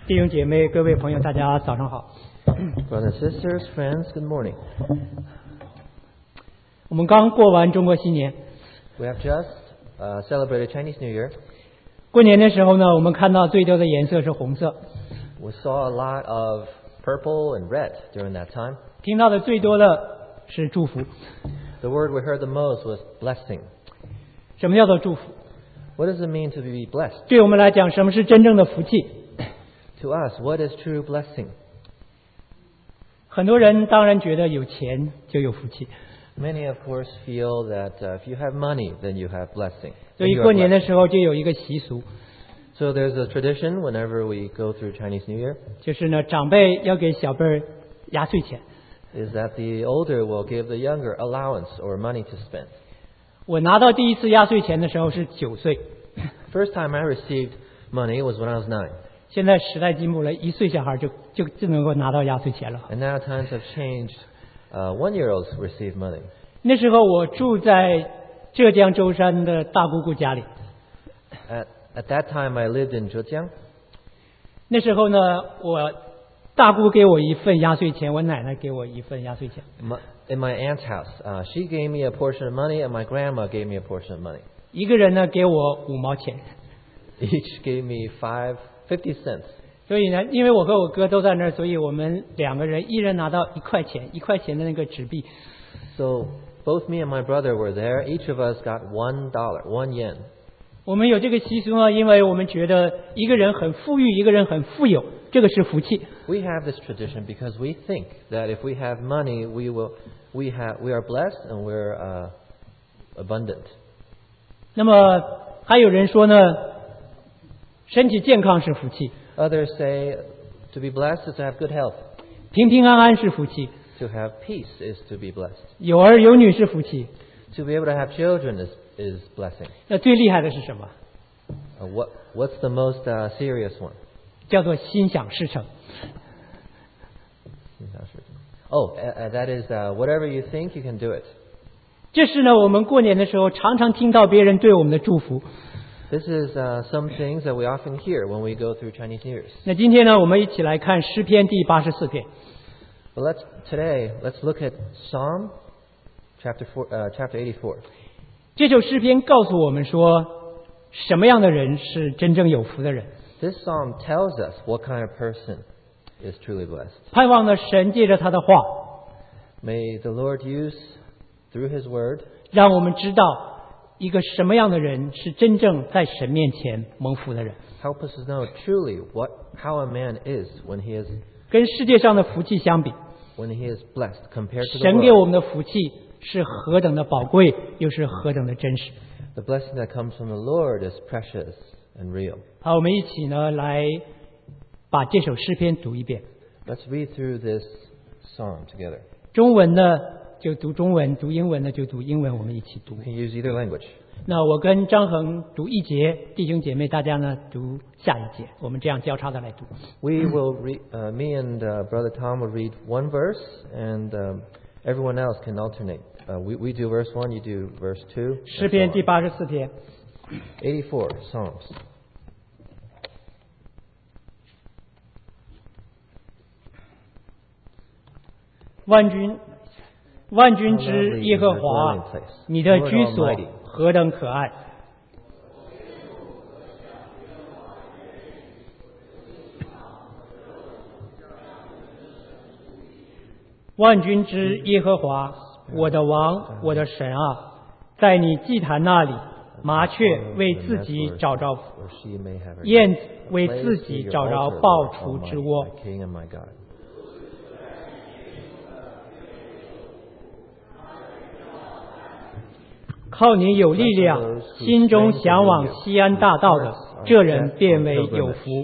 弟兄姐妹、各位朋友，大家早上好。 Brothers, sisters, friends, good morning. 我们刚过完中国新年， We have just celebrated Chinese New Year. 过年的时候呢，我们看到最多的颜色是红色， We saw a lot of purple and red during that time. 听到的最多的是祝福。 The word we heard the most was blessing. 什么叫做祝福？ What does it mean to be blessed? 对我们来讲，什么是真正的福气？ To us, what is true blessing? 很多人当然觉得有钱就有福气， Many, of course, feel that if you have money, then you have blessing. 所 Then 以 you 过 are 年的 blessed. 时候就有一个习俗， So there's a tradition whenever we go through Chinese New Year, 就是呢，长辈要给小辈儿压岁钱。 is that the older will give the younger allowance or money to spend. 我拿到第一次压岁钱的时候是9岁， First time I received money was when I was 9. 现在时代进步了，1岁小孩就能够拿到压岁钱了。 And now times have changed. 1-year-olds receive money. 那时候我住在浙江舟山的大姑姑家里， At that time, I lived in Zhejiang. 那时候呢，我大姑给我一份压岁钱，我奶奶给我一份压岁钱。 In my aunt's house, she gave me a portion of money, and my grandma gave me a portion of money. 一个人呢给我5毛钱， Each gave me 50 cents. 所以呢，因为我和我哥都在那儿，所以我们2个人一人拿到1块钱，1块钱的那个纸币。 So both me and my brother were there. Each of us got $1, 1 yen. 我们有这个习俗呢，因为我们觉得一个人很富裕，一个人很富有，这个是福气。 We have this tradition because we think that if we have money, we are blessed and we're abundant. 那么还有人说呢，身体健康是福气， Others say to be blessed is to have good health. 平平安安是福气， To have peace is to be blessed. 有儿有女是福气。 To be able to have children is blessing. 那最厉害的是什么？ What's the most serious one? 叫做心想事成。 That is whatever you think, you can do it. 这是呢，我们过年的时候常常听到别人对我们的祝福。 This is some things that we often hear when we go through Chinese New Year's. 那今天呢，我们一起来看诗篇第84篇。 But let's look at Psalm chapter 84. 这首诗篇告诉我们说，什么样的人是真正有福的人。 This psalm tells us what kind of person is truly blessed. 盼望呢，神借着他的话， May the Lord use through His word 让我们知道一个什么样的人是真正在神面前蒙福的人。 help us to know truly how a man is when he is 跟世界上的福气相比， blessed compared to the 神给我 world. 们的福气是何等的宝贵，又是何等的真实。 The blessing that comes from the Lord is precious and real. 好，我们一起呢来把这首诗篇读一遍。 Let's read through this psalm together. 中文呢就读中文，读英文呢就读英文，我们一起读 You。can use either language. 那我跟张恒读一节，弟兄姐妹大家呢读下一节，我们这样交叉的来读。 We will read, me and Brother Tom will read one verse, and everyone else can alternate. We do verse 1, you do verse 2. 诗篇第84篇。 84 Psalms. 万军之耶和华，你的居所何等可爱！万军之耶和华，我的王，我的神啊，在你祭坛那里，麻雀为自己找着，燕子为自己找着抱雏之窝。靠你有力量，心中向往西安大道的，这人便为有福。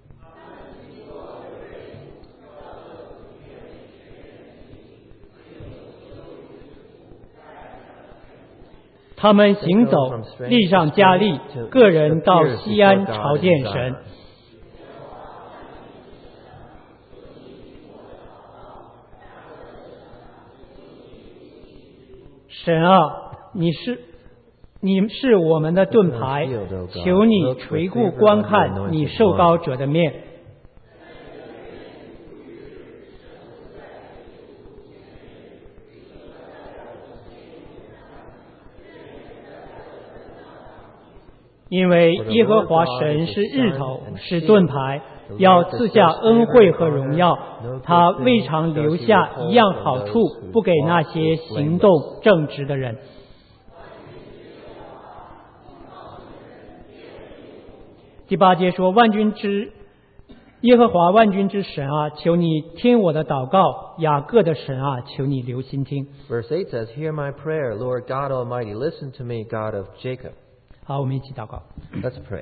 他们行走，力上加力，个人到西安朝见神。神啊，你是我们的盾牌，求你垂顾观看你受膏者的面。 因为耶和华神是日头，是盾牌，要赐下恩惠和荣耀。他未尝留下一样好处，不给那些行动正直的人。第8节说，耶和华万军之神啊，求你听我的祷告，雅各的神啊，求你留心听。 Verse 8 says, Hear my prayer, Lord God Almighty, listen to me, God of Jacob. 好，我们一起祷告。 Let's pray.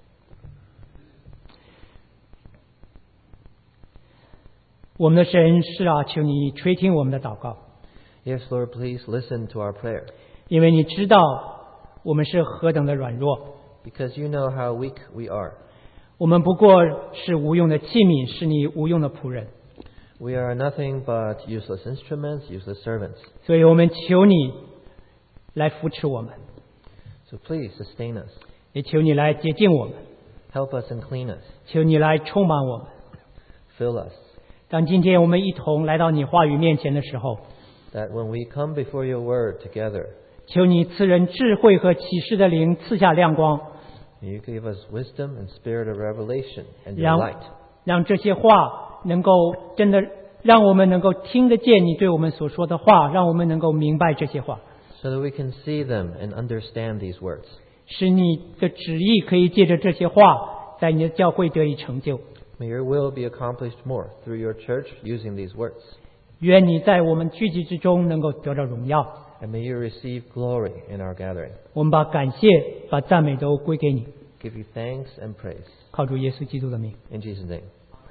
我们的神是啊，求你垂听我们的祷告， Yes, Lord, please listen to our prayer. 因为你知道我们是何等的软弱， Because you know how weak we are. 我们不过是无用的器皿，是你无用的仆人， We are nothing but useless instruments, useless servants. 所以我们求你来扶持我们， So please sustain us. 也求你来洁净我们， Help us and clean us. 求你来充满我们。 Fill us. 当今天我们一同来到你话语面前的时候， That when we come before your word together, 求你赐人智慧和启示的灵，赐下亮光， you give us wisdom and spirit of revelation and your light. 让这些话能够真的让我们能够听得见你对我们所说的话，让我们能够明白这些话， So that we can see them and understand these words. 使你的旨意可以借着这些话在你的教会得以成就。 May your will be accomplished more through your church using these words. 愿你在我们聚集之中能够得到荣耀。 And may you receive glory in our gathering. 我们把感谢、把赞美都归给你， Give you thanks and praise. 靠主耶稣基督的名。 In Jesus' name.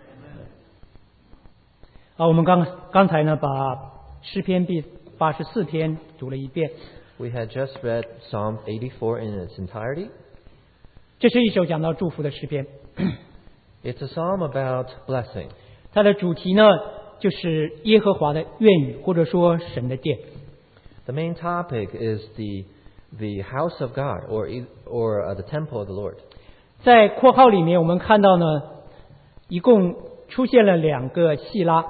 好，我们刚才呢把诗篇第84篇读了一遍， We had just read Psalm 84 in its entirety. 这是一首讲到祝福的诗篇。 It's a psalm about blessing. 它的主题呢就是耶和华的院宇，或者说神的殿。 The main topic is the house of God or the temple of the Lord. 在括号里面我们看到呢，一共出现了2个细拉，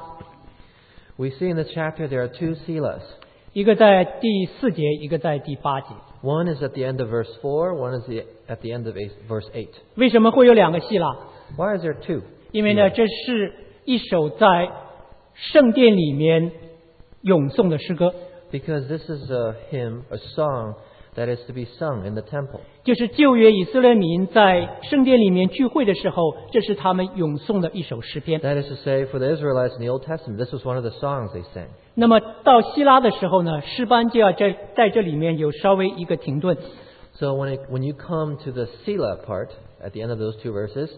We see in this chapter there are 2 selahs. 一个在第4节，一个在第8节。 One is at the end of verse 4, one is at the end of verse 8. 为什么会有2个细拉？ Why is there 2? 因为呢，这是一首在圣殿里面咏颂的诗歌， Because this is a hymn, a song that is to be sung in the temple. 就是旧约以色列民在圣殿里面聚会的时候，这是他们咏颂的一首诗篇。 That is to say, for the Israelites in the Old Testament, this was one of the songs they sang. 那么到希拉的时候呢，诗班就要在这里面有稍微一个停顿。 So when you come to the Selah part, at the end of those 2 verses,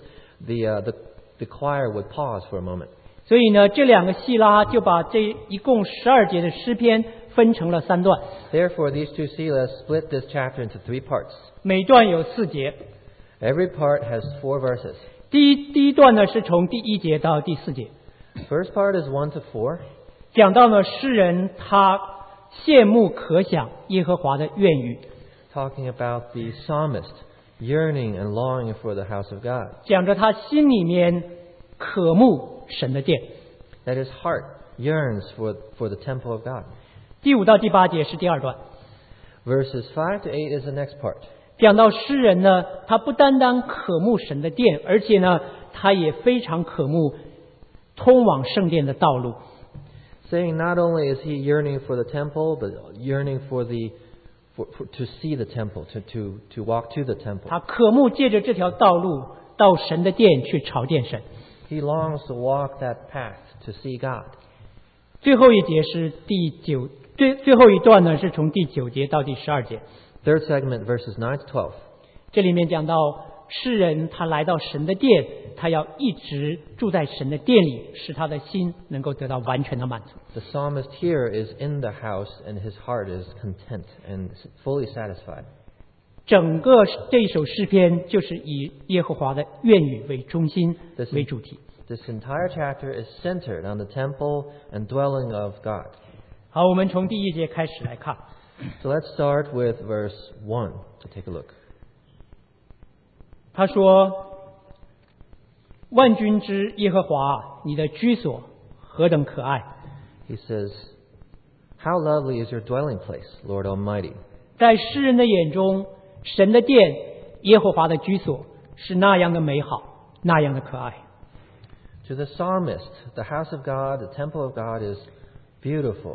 the choir would pause for a moment. 所以呢，这2个细拉就把这一共12节的诗篇分成了3段， Therefore, these 2 selahs split this chapter into 3 parts. 每段有4节。 Every part has 4 verses. 第一段呢是从第1节到第4节， First part is 1 to 4. 讲到呢诗人他羡慕可想耶和华的愿宇， Talking about the psalmist yearning and longing for the house of God. 讲着他心里面渴慕神的殿。 That his heart yearns for the temple of God. 第5到第8节是第2段， Verses 5 to 8 is the next part. 讲到诗人呢，他不单单渴慕神的殿，而且呢，他也非常渴慕通往圣殿的道路。 Saying not only is he yearning for the temple, but yearning to see the temple, to walk to the temple. 他渴慕借着这条道路到神的殿去朝见神。 He longs to walk that path to see God. 最后一节是最后一段呢，是从第9节到第12节。 Third segment, verses 9 to 12. 这里面讲到诗人他来到神的殿，他要一直住在神的殿里，使他的心能够得到完全的满足。 The psalmist here is in the house and his heart is content and fully satisfied. 整个这一首诗篇就是以耶和华的愿语为中心为主题。 This entire chapter is centered on the temple and dwelling of God. 好，我们从第1节开始来看。 So let's start with verse 1 to take a look. 他说：“万军之耶和华，你的居所何等可爱！ He says, How lovely is your dwelling place, Lord Almighty. 在诗人的眼中，神的殿耶和华的居所是那样的美好，那样的可爱。 To the psalmist, the house of God, the temple of God is beautiful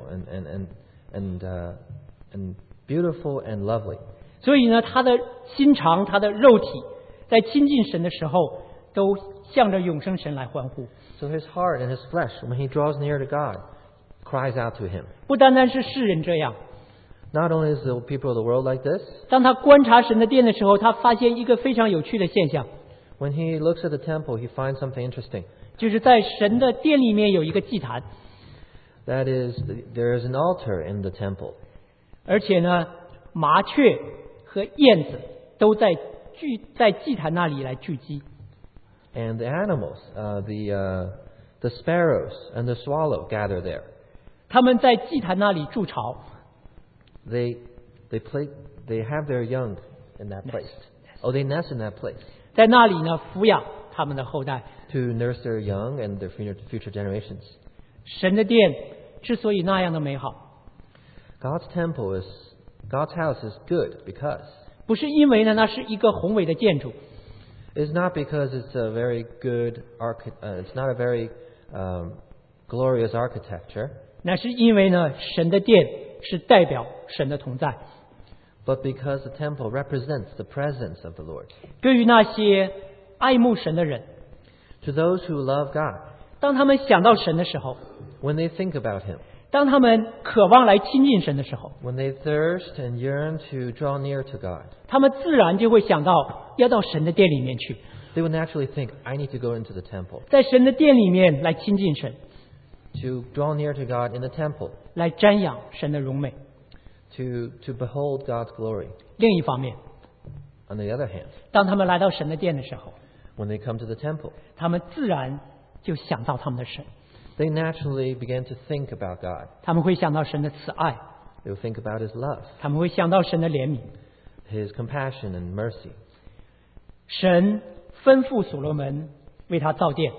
and beautiful and lovely. 所以呢，他的心肠，他的肉体，在亲近神的时候，都向着永生神来欢呼。 So his heart and his flesh, when he draws near to God, cries out to him. 不单单是世人这样， Not only is the people of the world like this, 当他观察神的殿的时候，他发现一个非常有趣的现象， when he looks at the temple, he finds something interesting. 就是在神的殿里面有一个祭坛， That is, there is an altar in the temple. 而且呢，麻雀和燕子都在祭坛那里来聚集。 And the animals, the sparrows and the swallow gather there. 他们在祭坛那里筑巢， They have their young in that place. Oh, they nest in that place 在那里呢抚养他们的后代。 to nurse their young and their future generations. 神的殿之所以那样的美好， God's house is good because 不是因为呢那是一个宏伟的建筑， it's not because it's a very good it's not a very glorious architecture, 那是因为呢神的殿是代表神的同在。 but because the temple represents the presence of the Lord. 对于那些爱慕神的人， To those who love God, 当他们想到神的时候， when they think about Him, 当他们渴望来亲近神的时候， when they thirst and yearn to draw near to God, 他们自然就会想到要到神的殿里面去， they would naturally think, I need to go into the temple. 在神的殿里面来亲近神， To draw near to God in the temple, 来瞻仰神的荣美。 to behold God's glory. 另一方面， On the other hand, 当他们来到神的殿的时候， when they come to the temple, 他们自然就想到他们的神， they naturally begin to think about God. 他们会想到神的慈爱， They will think about His love, 他们会想到神的怜悯。 His compassion and mercy. 神吩咐所罗门为他造殿，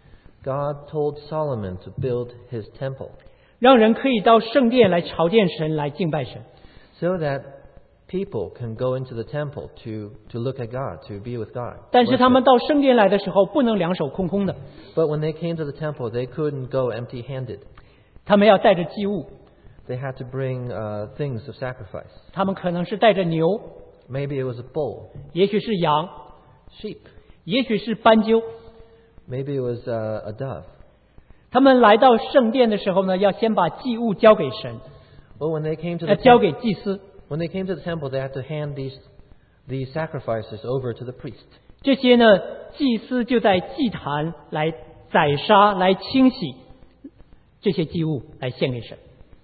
God told Solomon to build His temple 让人可以到圣殿来朝见神，来敬拜神。 so that people can go into the temple to look at God, to be with God. 但是他 worship. 们到圣殿来的时候，不能两手空空的， But when they came to the temple, they couldn't go empty-handed. 他们要带着祭物， They had to bring things of sacrifice. 他们可能是带着牛， Maybe it was a bull, 也许是羊， sheep. 也许是斑鸠。 Maybe it was a dove. 他们来到圣殿的时候呢，要先把祭物交给神， Well, when they came to 要 the 交 temple, 给祭司。 when they came to the temple, they had to hand these sacrifices over to the priest. 这些呢，祭司就在祭坛来宰杀、来清洗这些祭物，来献给神。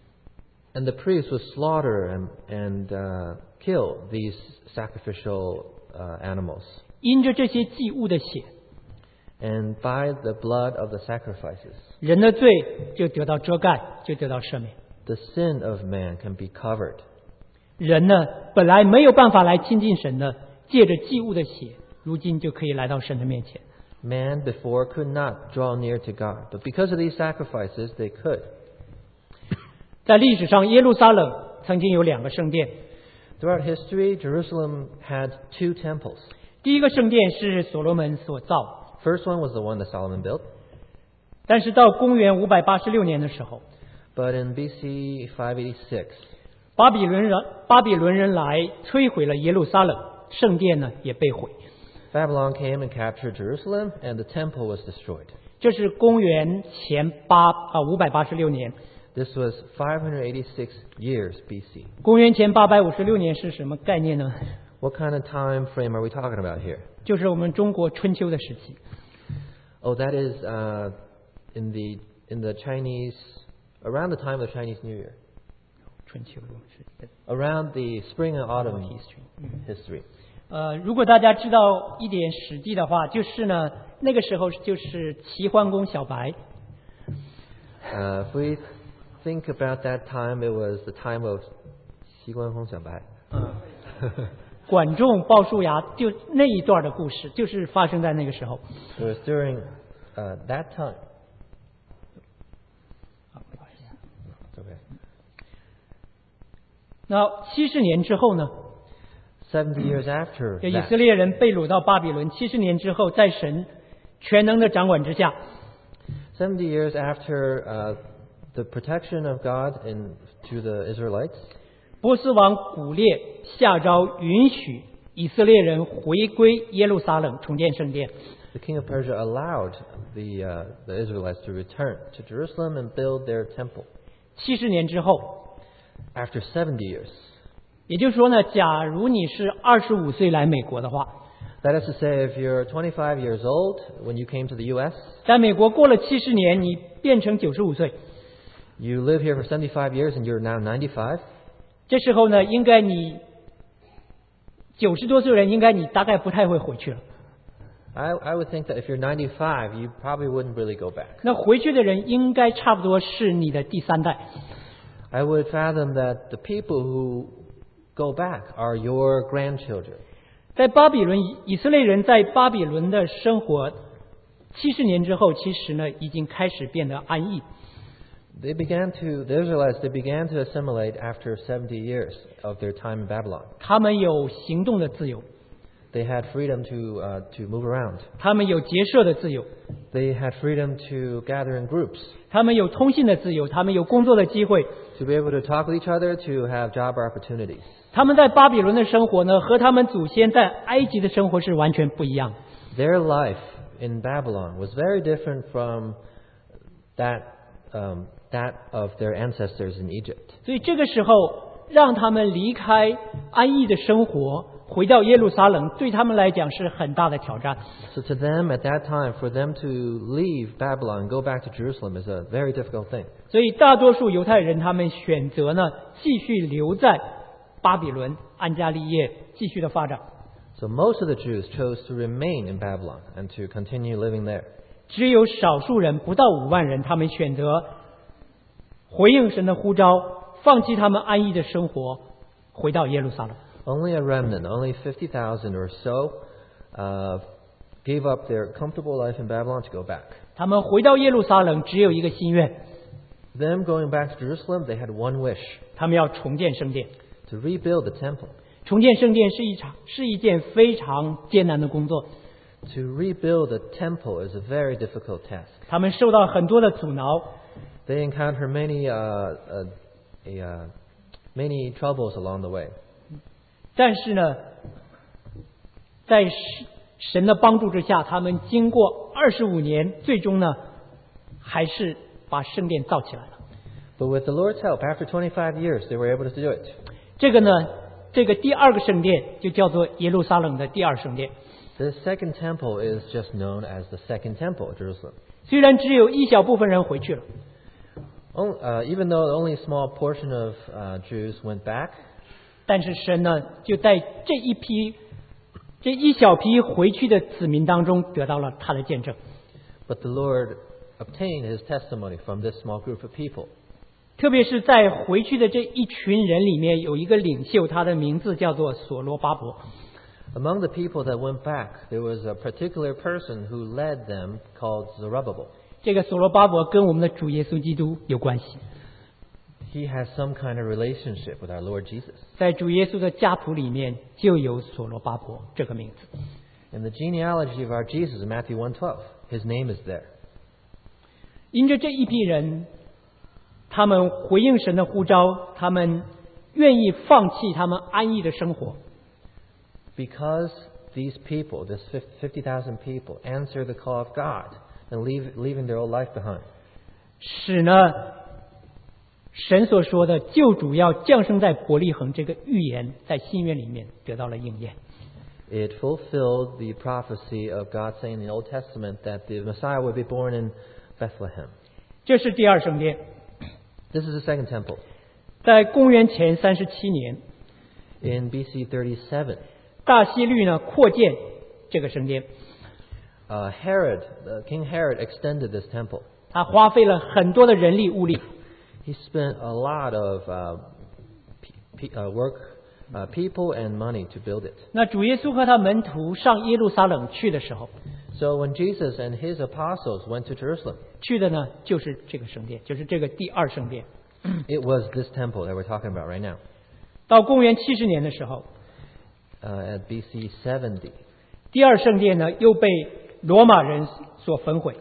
And the priest would slaughter and kill these sacrificial animals. 因着这些祭物的血， And by the blood of the sacrifices, 人的罪就得到遮盖，就得到赦免。 the sin of man can be covered. 人呢，本来没有办法来亲近神的，借着祭物的血，如今就可以来到神的面前。 Man before could not draw near to God, but because of these sacrifices, they could. 在历史上，耶路撒冷曾经有2个圣殿， Throughout history, Jerusalem had 2 temples. 第一个圣殿是所罗门所造， First one was the one that Solomon built, 但是到公元586年的时候， but in BC 586, 巴比伦人来摧毁了耶路撒冷，圣殿呢也被毁。 Babylon came and captured Jerusalem, and the temple was destroyed. 这是公元前586年。 This was 586 years BC. 公元前856年是什么概念呢？ What kind of time frame are we talking about here? 就是我们中国春秋的时期。 Oh, that is in the Chinese, around the time of the Chinese New Year, 春秋是 around the spring and autumn history. 如果大家知道一点史记的话，就是呢，那个时候就是齐桓公小白。 If we think about that time, it was the time of 齐桓公小白. 管仲鲍叔牙，就那一段的故事，就是发生在那个时候。 It was during that time. Okay. 那70年之后呢， 70 years after 这以 that, 色列人被掳到巴比伦70年之后，在神全能的掌管之下， 70 years after the protection of God to the Israelites, 波斯王古列下诏允许以色列人回归耶路撒冷重建圣殿。 the king of Persia allowed the Israelites to return to Jerusalem and build their temple. 70年之后， After 70 years, 也就是说呢，假如你是25岁来美国的话， that is to say, if you're 25 years old when you came to the U.S., 在美国过了70年，你变成95岁， you live here for 75 years and you're now 95, 这时候呢，应该你90多岁人，应该你大概不太会回去了。 I would think that if you're 95, you probably wouldn't really go back. 那回去的人应该差不多是你的第三代。 I would fathom that the people who go back are your grandchildren. 在巴比伦，以色列人在巴比伦的生活70年之后，其实呢已经开始变得安逸。 The Israelites, they began to assimilate after 70 years of their time in Babylon. 他们有行动的自由， They had freedom to move around. 他们有结社的自由， They had freedom to gather in groups, 他们有通信的自由，他们有工作的机会。 to be able to talk with each other, to have job opportunities. 他们在巴比伦的生活呢，和他们祖先在埃及的生活是完全不一样的。 Their life in Babylon was very different from that of their ancestors in Egypt. 所以这个时候，让他们离开安逸的生活，回到耶路撒冷，对他们来讲是很大的挑战。 So to them at that time, for them to leave Babylon and go back to Jerusalem is a very difficult thing. 所以大多数犹太人他们选择呢，继续留在巴比伦安加利叶，继续的发展。 So most of the Jews chose to remain in Babylon and to continue living there. 只有少数人，不到5万人，他们选择回应神的呼召，放弃他们安逸的生活，回到耶路撒冷。 Only a remnant, only 50,000 or so, gave up their comfortable life in Babylon to go back. 他们回到耶路撒冷，只有一个心愿， Them going back to Jerusalem, they had one wish, 他们要重建圣殿。 to rebuild the temple. 重建圣殿是一件非常艰难的工作， To rebuild a temple is a very difficult task. 他们受到很多的阻挠， They encounter many troubles along the way. 但是呢，在神的帮助之下，他们经过25年，最终呢，还是把圣殿造起来了。 But with the Lord's help, after 25 years, they were able to do it. 这个呢，这个第二个圣殿就叫做耶路撒冷的第二圣殿。 The second temple is just known as the second temple at Jerusalem. 虽然只有一小部分人回去了， Even though only a small portion of Jews went back, 但是神呢，就在这一小批回去的子民当中得到了他的见证。 but the Lord obtained his testimony from this small group of people. 特别是在回去的这一群人里面，有一个领袖，他的名字叫做所罗巴伯。 Among the people that went back, there was a particular person who led them called Zerubbabel. 这个所罗巴伯跟我们的主耶稣基督有关系， He has some kind of relationship with our Lord Jesus. 在主耶稣的家谱里面就有所罗巴伯这个名字。 In the genealogy of our Jesus in Matthew 1:12, his name is there. 因着这一批人，他们回应神的呼召，他们愿意放弃他们安逸的生活。 Because these people, this 50,000 people, answer the call of God and leaving their old life behind. 使呢，神所说的救主要降生在伯利恒这个预言，在新约里面得到了应验。 It fulfilled the prophecy of God saying in the Old Testament that the Messiah would be born in Bethlehem. 这是第二圣殿， This is the second temple. 在公元前37年， In BC 37, 大希律呢扩建这个圣殿， King Herod extended this temple. 他花费了很多的人力物力， He spent a lot of people and money to build it. 那主耶稣和他门徒上耶路撒冷去的时候， So when Jesus and his apostles went to Jerusalem, 去的呢就是这个圣殿，就是这个第二圣殿。 it was this temple that we're talking about right now. 到公元70年的时候， at BC 70. 第二圣殿呢又被罗马人所焚毁。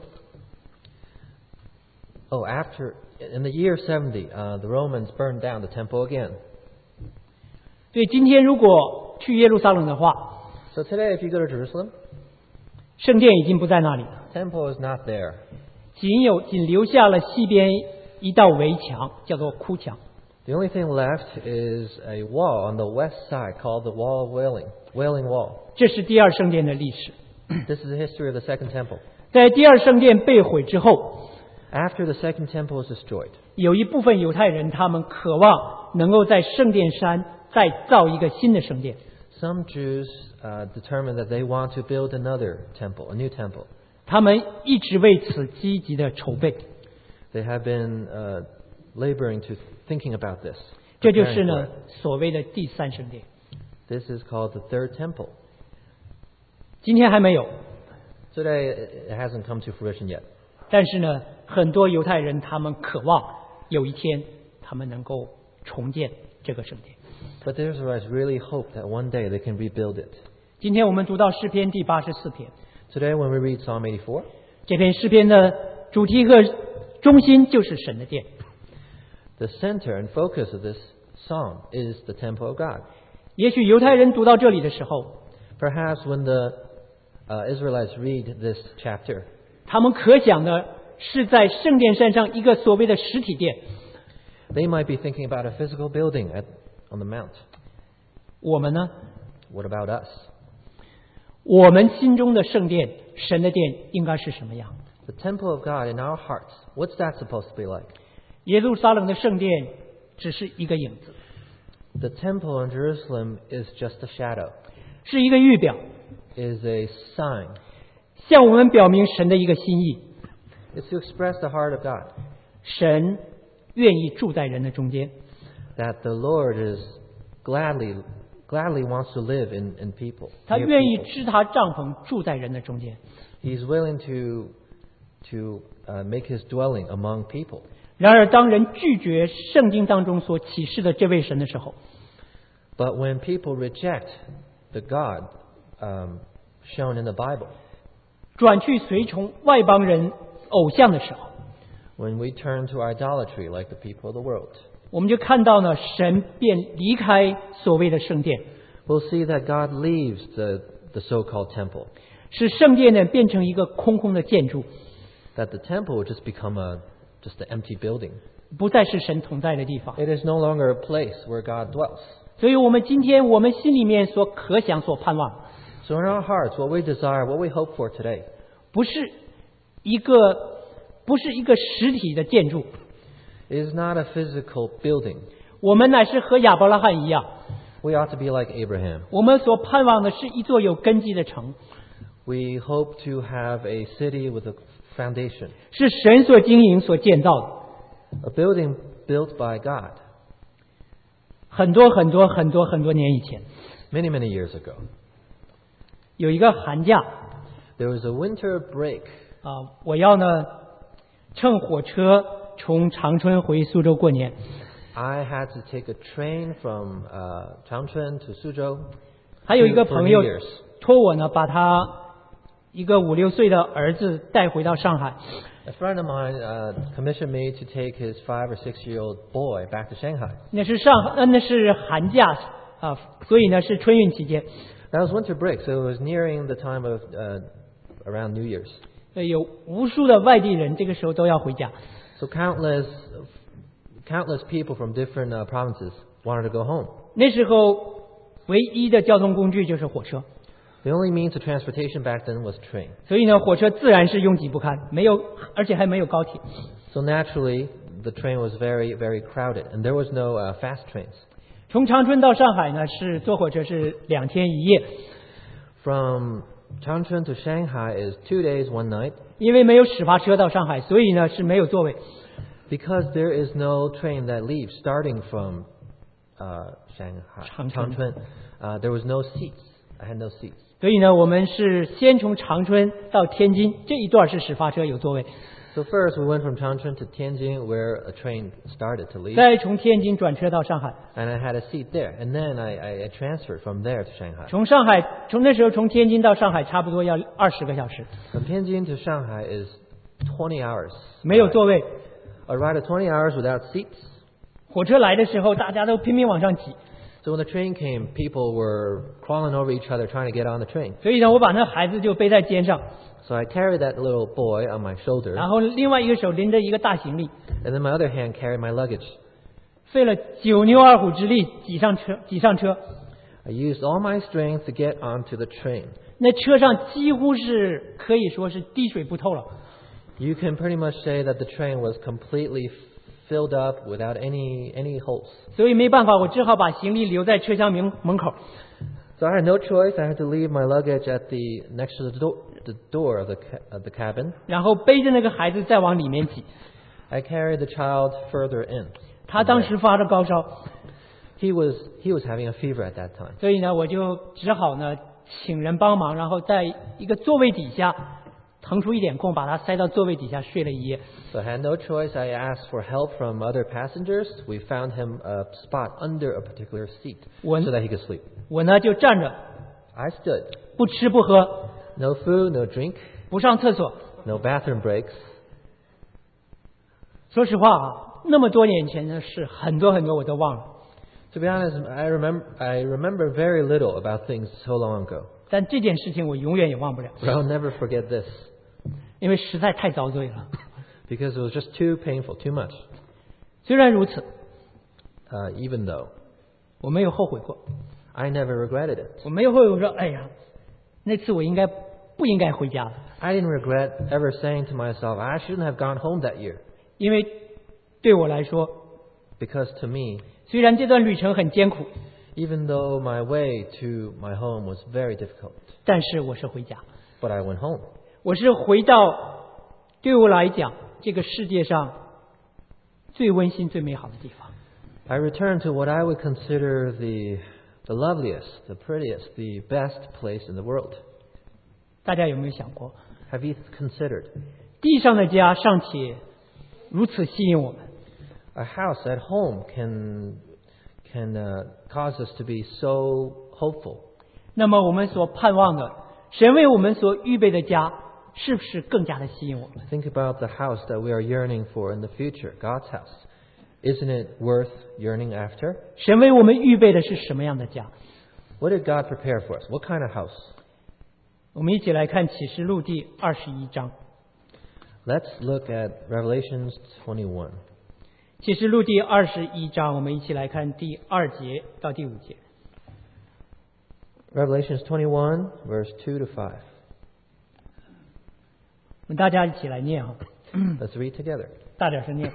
In the year 70, the Romans burned down the temple again. 对，今天如果去耶路撒冷的话， So today, if you go to Jerusalem, 圣殿已经不在那里了， temple is not there. 仅留下了西边一道围墙，叫做哭墙。 The only thing left is a wall on the west side called the Wall of Wailing Wall. 这是第二圣殿的历史。 This is the history of the second temple. 在第二圣殿被毁之后， After the second temple is destroyed, 有一部分犹太人他们渴望能够在圣殿山再造一个新的圣殿。 some Jews determined that they want to build another temple, a new temple. 他们一直为此积极的筹备。 They have been laboring to thinking about this. 这就 preparing 是 for 呢 it. 所谓的第三圣殿。 This is called the third temple. 今天还没有， Today, it hasn't come to fruition yet. 但是呢，很多犹太人他们渴望有一天他们能够重建这个圣殿。 But the Israelites really hope that one day they can rebuild it. 今天我们读到诗篇第84篇， Today, when we read Psalm 84, 这篇诗篇的主题和中心就是神的殿。 the center and focus of this psalm is the temple of God. 也许犹太人读到这里的时候， Perhaps when the Israelites read this chapter, 他们可想的是在圣殿山上一个所谓的实体殿。 they might be thinking about a physical building on the mount. 我们呢？ What about us? 我们心中的圣殿，神的殿应该是什么样？ The temple of God in our hearts, what's that supposed to be like? 耶路撒冷的圣殿只是一个影子， The temple in Jerusalem is just a shadow, 是一个预表， is a sign. 向我们表明神的一个心意。 It's to express the heart of God, 神愿意住在人的中间， that the Lord is gladly wants to live in people. 他 near 愿意 people. 支他帐篷住在人的中间。 He's willing to make his dwelling among people. 然而，当人拒绝圣经当中所启示的这位神的时候， But when people reject the God shown in the Bible, 转去随从外邦人偶像的时候， when we turn to idolatry like the people of the world, 我们就看到呢，神便离开所谓的圣殿， we'll see that God leaves the so-called temple, 使圣殿呢变成一个空空的建筑， that the temple would just become just an empty building. 不再是神同在的地方。 It is no longer a place where God dwells. 所以，我们今天我们心里面所可想、所盼望， So in our hearts, what we desire, what we hope for today, 不是一个实体的建筑， is not a physical building. 我们乃是和亚伯拉罕一样， We ought to be like Abraham. 我们所盼望的是一座有根基的城， We hope to have a city with a foundation, 是神所经营、所建造的。 a building built by God 很多年以前， many, many years ago. 有一个寒假 There was a winter break. 我要呢乘火车从长春回苏州过年。 I had to take a train from Changchun to Suzhou 还有一个 for 朋 New 友 Year's. 托我呢，把他一个5、6岁的儿子带回到上海。 A friend of mine commissioned me to take his 5 or 6-year-old boy back to Shanghai. 那是寒假所以呢是春运期间。 That was winter break, so it was nearing the time of around New Year's. 有无数的外地人这个时候都要回家。 So countless people from different provinces wanted to go home. 那时候唯一的交通工具就是火车， The only means of transportation back then was train. 所以呢火车自然是拥挤不堪，而且还没有高铁。 So naturally, the train was very, very crowded, and there was no fast trains. 从长春到上海呢是坐火车是2天1夜， From Changchun to Shanghai is 2 days, 1 night. 因为没有始发车到上海，所以呢是没有座位。 Because there is no train that leaves starting from Shanghai, Changchun. there was no seats. I had no seats. 所以呢我们是先从长春到天津，这一段是始发车有座位。 So first, we went from Changchun to Tianjin, where a train started to leave. 再从天津转车到上海， And I had a seat there. And then I transferred from there to Shanghai. 从那时候从天津到上海差不多要20个小时， From Tianjin to Shanghai is 20 hours. 没有座位。 A ride of 20 hours without seats. 火车来的时候，大家都拼命往上挤， So when the train came, people were crawling over each other trying to get on the train. 所以呢，我把那孩子就背在肩上， So I carried that little boy on my shoulder. 然后另外一个手拎着一个大行李， And then my other hand carried my luggage. 费了9牛2虎之力挤上车。 I used all my strength to get onto the train. 那车上几乎是可以说是滴水不透了。 You can pretty much say that the train was completely filled up without any holes. 所以没办法，我只好把行李留在车厢门口。 So I had no choice. I had to leave my luggage at next to the door of the cabin. 然后背着那个孩子再往里面挤。 I carried the child further in. 他当时发着高烧， He was having a fever at that time. 所以呢，我就只好呢请人帮忙，然后在一个座位底下腾出一点空，把他塞到座位底下睡了一夜。 So I had no choice. I asked for help from other passengers. We found him a spot under a particular seat so that he could sleep. 我呢就站着， I stood. 不吃不喝， No food, no drink, 不上厕所。 no bathroom breaks. 说实话啊，那么多年前的事，很多我都忘了。 To be honest, I remember very little about things so long ago. 但这件事情我永远也忘不了， But I'll never forget this 因为实在太遭罪了。 because it was just too painful, too much. 虽然如此， Even though 我没有后悔过， I never regretted it. 我没有后悔说，哎呀，那次我不应该回家了， I didn't regret ever saying to myself, I shouldn't have gone home that year. 因为对我来说， Because to me, 虽然这段旅程很艰苦， even though my way to my home was very difficult, 但是我是回家， but I went home. 我是回到对我来讲这个世界上最温馨、最美好的地方。 I returned to what I would consider the loveliest, the prettiest, the best place in the world. 大家有没有想过， Have you considered 地上的家尚且如此吸引我们， a house at home can cause us to be so hopeful? 那么我们所盼望的神为我们所预备的家，是不是更加的吸引我们？ Think about the house that we are yearning for in the future, God's house. Isn't it worth yearning after? 神为我们预备的是什么样的家？ What did God prepare for us? What kind of house? 我们一起来看启示录第21章。 Let's look at Revelations 21. 启示录第21章，我们一起来看第2节到第5节。 Revelations 21, verse 2 to 5. 我们大家一起来念哈， Let's read together. 大点声念。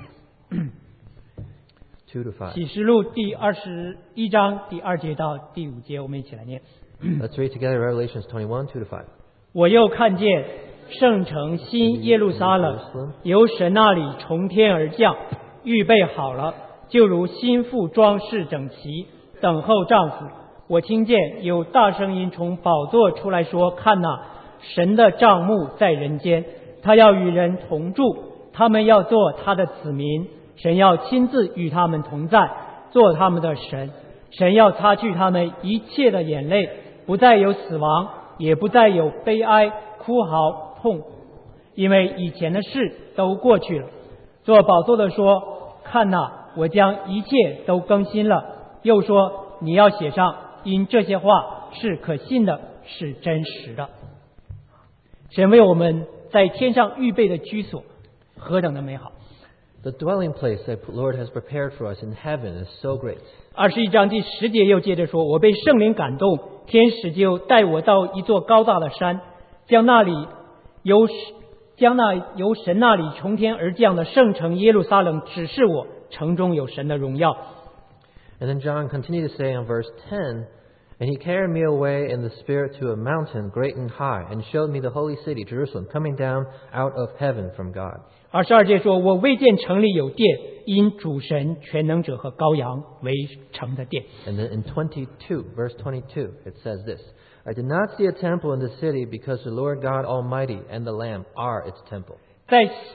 2 to 5. 启示录第21章第2节到第5节，我们一起来念。 Let's read together Revelations 21, 2 to 5. 我又看见圣城新耶路撒冷由神那里从天而降，预备好了，就如新妇装饰整齐，等候丈夫。我听见有大声音从宝座出来说：看哪，神的帐幕在人间，他要与人同住，他们要做他的子民，神要亲自与他们同在，做他们的神。神要擦去他们一切的眼泪，不再有死亡，也不再有悲哀、哭嚎、痛，因为以前的事都过去了。做宝座的说：看哪，我将一切都更新了。又说：你要写上，因这些话是可信的，是真实的。神为我们在天上预备的居所何等的美好。 The dwelling place that the Lord has prepared for us in heaven is so great. 21章第10节又接着说：我被圣灵感动，天使就带我到一座高大的山，将那由神那里从天而降的圣城耶路撒冷指示我，城中有神的荣耀。 And then John continued to say in verse 10, And he carried me away in the Spirit to a mountain great and high, and showed me the holy city, Jerusalem, coming down out of heaven from God. 22节说：我未见城里有殿，因主神全能者和羔羊为城的殿。 And then in verse 22, it says this, I did not see a temple in the city, because the Lord God Almighty and the Lamb are its temple. 在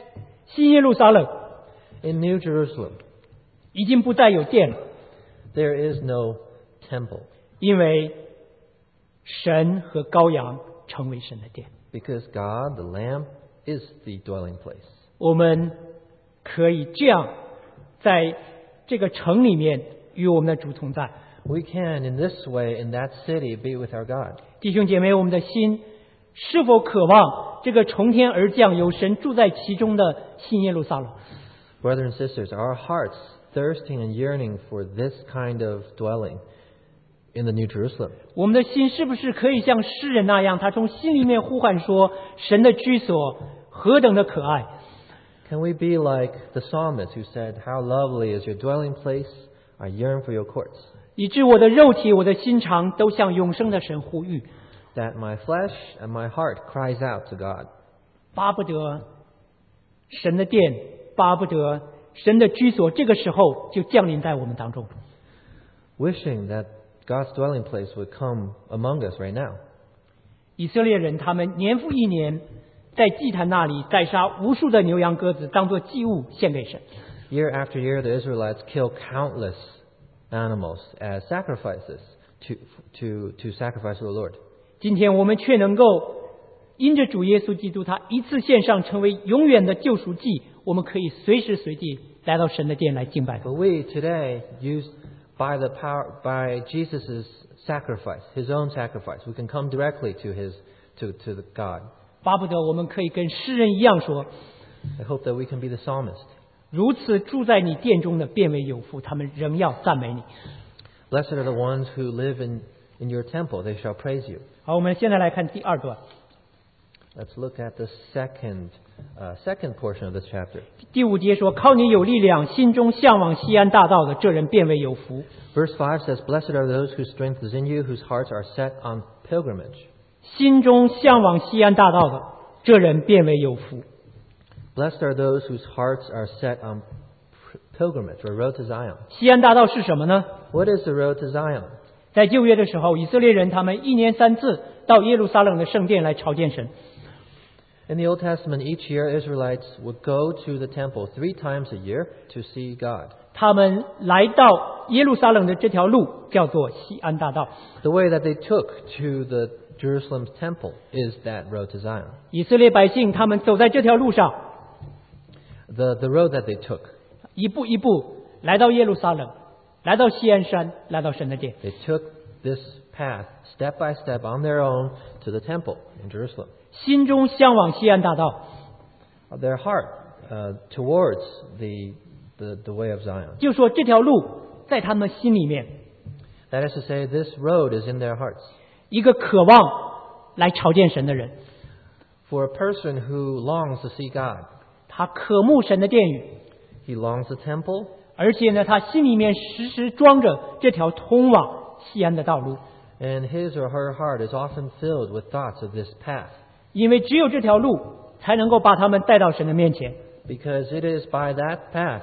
新耶路撒冷 In New Jerusalem, 已经不再有殿了， there is no temple 因为神和羔羊成为神的殿。 because God, the Lamb, is the dwelling place. 我们可以这样在这个城里面与我们的主同在。 We can, in this way, in that city, be with our God. 弟兄姐妹，我们的心是否渴望这个从天而降有神住在其中的新耶路撒冷？ Brothers and sisters, are our hearts thirsting and yearning for this kind of dwelling in the New Jerusalem? 我们的心是不是可以像诗人那样，他从心里面呼唤说：神的居所何等的可爱！ Can we be like the psalmist who said, How lovely is your dwelling place, I yearn for your courts, 以致我的肉体、我的心肠都向永生的神呼吁， that my flesh and my heart cries out to God. 巴不得神的殿，巴不得神的居所，这个时候就降临在我们当中。 Wishing that God's dwelling place would come among us right now. 以色列人他们年复一年在祭坛那里宰杀无数的牛羊鸽子，当作祭物献给神。 Year after year, the Israelites kill countless animals as sacrifices to sacrifice to the Lord. 今天我们却能够因着主耶稣基督他一次献上成为永远的救赎祭，我们可以随时随地来到神的殿来敬拜他。 But we today, used by the power, by Jesus' sacrifice, His own sacrifice, we can come directly to the God. 巴不得我们可以跟诗人一样说， I hope that we can be the psalmist. 如此住在你殿中的变为有福，他们仍要赞美你。 Blessed are the ones who live in your temple, they shall praise you. 好，我们现在来看第二段， Let's look at the second portion of this chapter. 第5节说：靠你有力量，心中向往西安大道的，这人变为有福。 Verse 5 says, Blessed are those whose strength is in you, whose hearts are set on pilgrimage. 心中向往西安大道的，这人变为有福。 Blessed are those whose hearts are set on pilgrimage, or road to Zion. 西安大道是什么呢？ What is the road to Zion? 在旧约的时候，以色列人他们1年3次到耶路撒冷的圣殿来朝见神。 In the Old Testament, each year Israelites would go to the temple 3 times a year to see God. 他们来到耶路撒冷的这条路叫做西安大道。 The way that they took to the Jerusalem's temple is that road to Zion. 以色列百姓他们走在这条路上， The road that they took. 一步一步来到耶路撒冷，来到西安山，来到神的殿。 They took this path step by step on their own to the temple in Jerusalem. 心中向往西安大道， Their heart towards the way of Zion. 就说这条路在他们心里面， That is to say, this road is in their hearts. 一个渴望来朝见神的人， For a person who longs to see God, 他渴慕神的殿宇， he longs the temple, 而且呢，他心里面时时装着这条通往西安的道路， and his or her heart is often filled with thoughts of this path, 因为只有这条路才能够把他们带到神的面前。 because it is by that path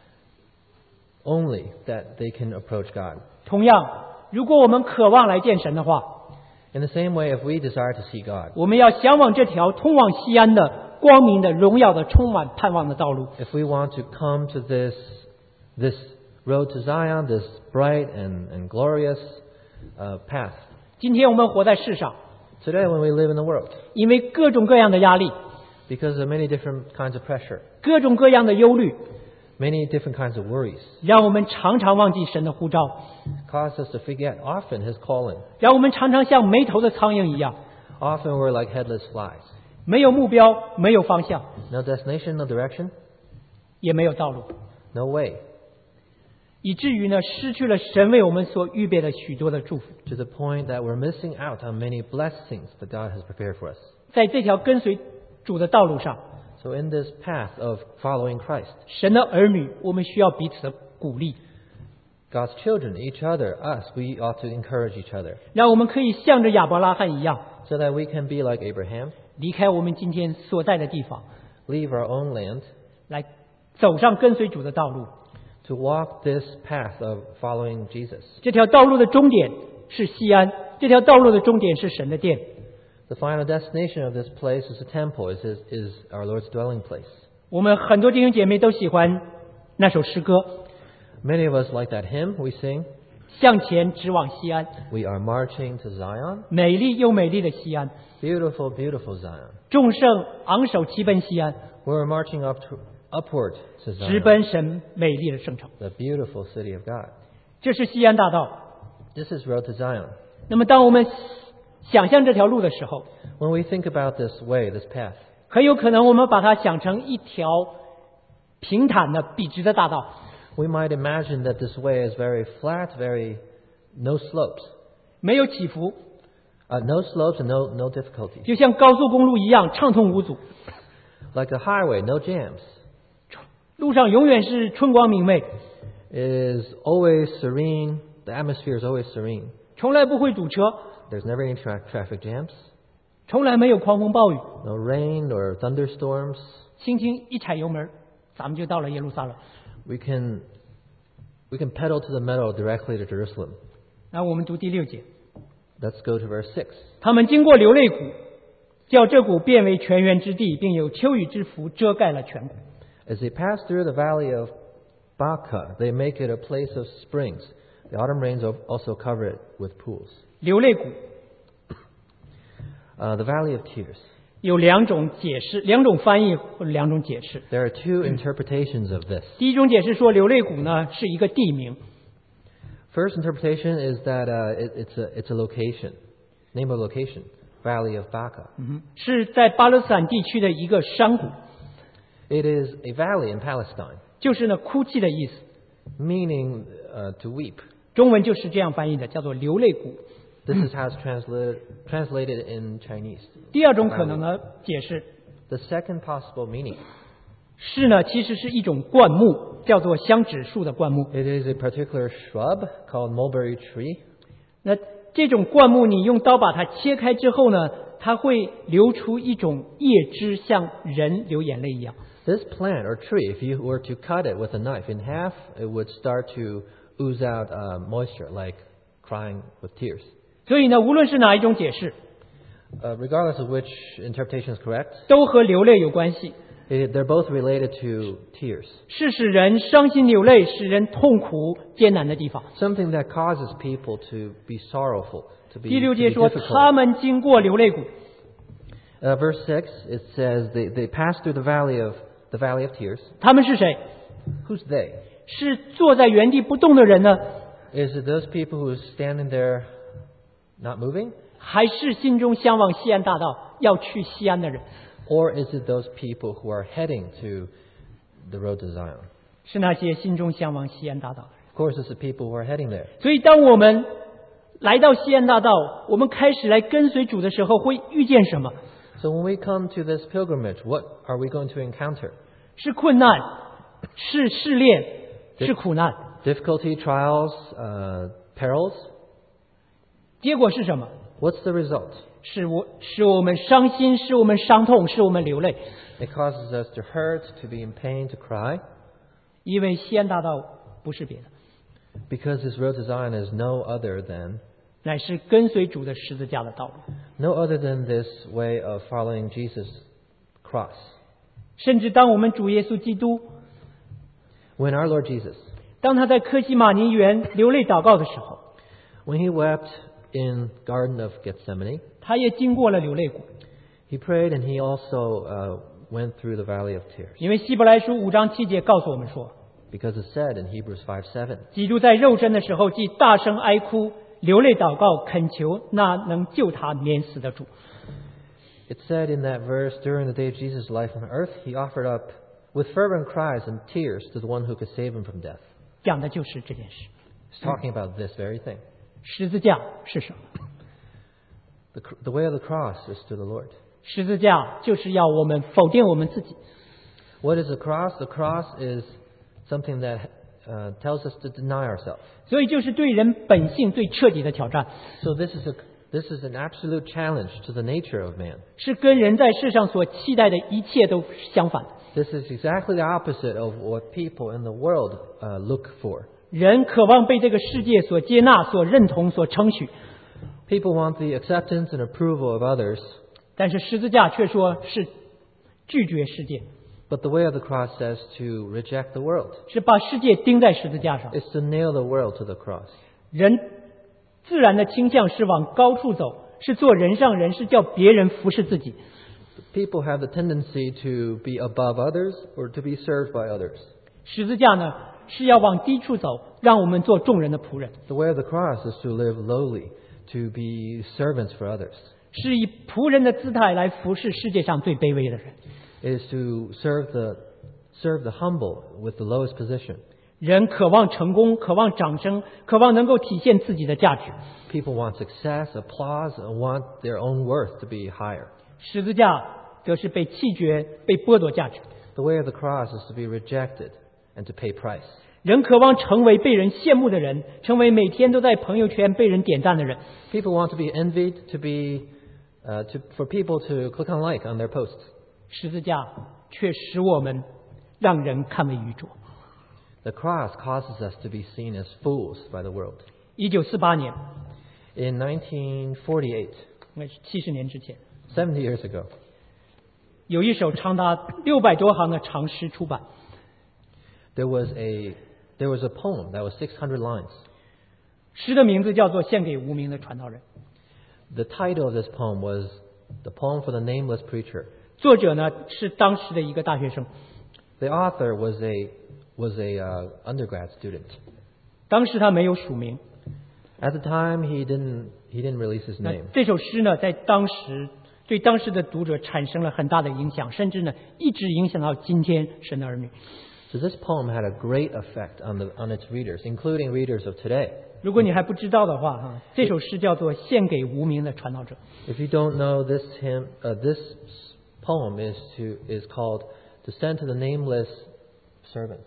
only that they can approach God. 同样，如果我们渴望来见神的话， In the same way, if we desire to see God, 我们要向往这条通往西安的光明的、荣耀的、充满盼望的道路。 if we want to come to this road to Zion, this bright and glorious path. 今天我们活在世上， Today, when we live in the world, 因为各种各样的压力、 because of many different kinds of pressure, 各种各样的忧虑， many different kinds of worries, 让我们常常忘记神的呼召， cause us to forget often His calling. 让我们常常像没头的苍蝇一样， Often we're like headless flies. 没有目标，没有方向， No destination, no direction, 也没有道路， no way. 以至于呢，失去了神为我们所预备的许多的祝福。 To the point that we're missing out on many blessings that God has prepared for us. 在这条跟随主的道路上， So in this path of following Christ, 神的儿女，我们需要彼此的鼓励， God's children, each other, us, we ought to encourage each other 让我们可以像着亚伯拉罕一样， so that we can be like Abraham, 离开我们今天所在的地方， leave our own land, 来走上跟随主的道路。 to walk this path of following Jesus. 这条道路的终点是西安，这条道路的终点是神的殿。 The final destination of this place is the temple, is our Lord's dwelling place. 我们很多弟兄姐妹都喜欢那首诗歌， Many of us like that hymn we sing. 向前直往西安， We are marching to Zion. 美丽又美丽的西安， Beautiful, beautiful Zion. 众圣昂首齐奔西安， We're marching upward to 直 Zion, 奔神美丽的圣城。 the beautiful city of God. 这是西安大道。 This is Road to Zion. 那么当我们想象这条路的时候， When we think about this way, this path, 很有可能我们把它想成一条平坦的笔直的大道， we might imagine that this way is very flat, no slopes. 没有起伏， No slopes and no difficulties. 就像高速公路一样畅通无阻， Like a highway, no jams. 路上永远是春光明媚， It is always serene. The atmosphere is always serene. 从来不会堵车， There's never any traffic jams. 从来没有狂风暴雨， No rain or thunderstorms. 轻轻一踩油门，咱们就到了耶路撒冷。 We can pedal to the metal directly to Jerusalem. 那我们读第6节， Let's go to verse 6. 他们经过流泪谷，叫这谷变为泉源之地，并有秋雨之福遮盖了全谷。 As they pass through the valley of Baca, they make it a place of springs. The autumn rains also cover it with pools. 流泪谷 The valley of tears. 有2种解释，2种翻译或者2种解释。 There are two interpretations of this. 第一种解释说，流泪谷呢是一个地名， First interpretation is that it's a location, name of location, Valley of Baca. 是在巴勒斯坦地区的一个山谷， It is a valley in Palestine, 就是呢哭泣的意思。 meaning to weep. 中文就是这样翻译的，叫做流泪谷。 This is how it's translated in Chinese. 第二种可能的解释 The second possible meaning, 是呢，其实是一种灌木，叫做香脂树的灌木。 it is a particular shrub called mulberry tree. 那这种灌木，你用刀把它切开之后呢，它会流出一种叶汁，像人流眼泪一样。 This plant or tree, if you were to cut it with a knife in half, it would start to ooze out moisture, like crying with tears. 所以呢，无论是哪一种解释， Regardless of which interpretation is correct, 都和流泪有关系， they're both related to tears. 是使人伤心流泪、使人痛苦艰难的地方。 Something that causes people to be sorrowful, to be 第6节说，他 difficult. 们经过流泪谷， Verse 6, it says they pass through the valley of tears. 他们是谁？ Who's they? 是坐在原地不动的人呢， Is it those people who are standing there not moving? 还是心中向往西安大道，要去西安的人？ Or is it those people who are heading to the road to Zion? 是那些心中向往西安大道的人。 Of course, it's the people who are heading there. 所以，当我们来到西安大道，我们开始来跟随主的时候，会遇见什么？ So when we come to this pilgrimage, what are we going to encounter? 是困难，是试炼，是苦难。 Difficulty, trials, perils. 结果是什么？ What's the result? 使我们伤心，使我们伤痛，使我们流泪。 It causes us to hurt, to be in pain, to cry. 因为西安大道不是别的， Because this road to Zion is no other than 乃是跟随主的十字架的道路。 no other than this way of following Jesus' cross. 甚至当我们主耶稣基督， When our Lord Jesus, 当他在客西马尼园流泪祷告的时候， when he wept in Garden of Gethsemane, 他也经过了流泪谷。 he prayed and he also went through the valley of tears. 因为希伯来书5章7节告诉我们说， Because it said in Hebrews 5:7, 基督在肉身的时候，既大声哀哭，流泪祷告，恳求那能救他免死的主。 it said in that verse, during the day of Jesus' life on earth, he offered up with fervent cries and tears to the one who could save him from death. 讲的就是这件事。 He's talking about this very thing. 十字架是什么？ The way of the cross is to the Lord. 十字架就是要我们否定我们自己。 What is the cross? The cross is something that tells us to deny ourselves. 所以就是对人本性最彻底的挑战， So this is an absolute challenge to the nature of man. 是跟人在世上所期待的一切都相反。 This is exactly the opposite of what people in the world look for. 人渴望被这个世界所接纳、所认同、所称许， People want the acceptance and approval of others, 但是十字架却说是拒绝世界， But the way of the cross says to reject the world. 是把世界钉在十字架上。 It's to nail the world to the cross. 人自然的倾向是往高处走，是做人上人，是叫别人服侍自己。 People have the tendency to be above others or to be served by others. 十字架呢，是要往低处走，让我们做众人的仆人， The way of the cross is to live lowly, to be servants for others. 是以仆人的姿态来服侍世界上最卑微的人。 It is to serve the humble with the lowest position. 人渴望成功，渴望掌声，渴望能够体现自己的价值。 People want success, applause, and want their own worth to be higher. 十字架则是被弃绝、被剥夺价值。 The way of the cross is to be rejected and to pay price. 人渴望成为被人羡慕的人，成为每天都在朋友圈被人点赞的人。 People want to be envied, for people to click on like on their posts. 十字架却使我们让人看为愚拙。 The cross causes us to be seen as fools by the world. 1948年， In 1948, 那是70年之前， 70 years ago, 有一首长达600多行的长诗出版。 there was a poem that was 600 lines. 诗的名字叫做《献给无名的传道人》， The title of this poem was The Poem for the Nameless Preacher. 作者呢是当时的一个大学生。 The author was a undergrad student. 当时他没有署名。 At the time, he didn't release his 那 name. 这首诗呢，在当时对当时的读者产生了很大的影响，甚至呢一直影响到今天神的儿女。 So this poem had a great effect on its readers, including readers of today. 如果你还不知道的话，这首诗叫做《献给无名的传道者》。 If you don't know this this poem is called "To Send to the Nameless Servant."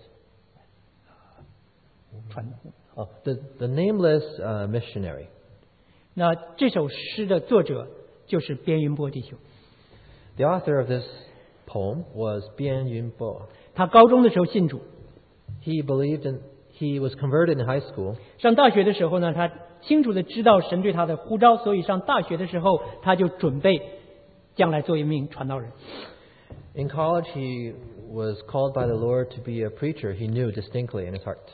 传 Oh, the nameless missionary. 那这首诗的作者就是边云波弟兄。 The author of this poem was Bian Yunbo. 他高中的时候信主， He was converted in high school. 上大学的时候呢，他清楚的知道神对他的呼召，所以上大学的时候他就准备将来做一名传道人。 In college, he was called by the Lord to be a preacher. He knew distinctly in his heart.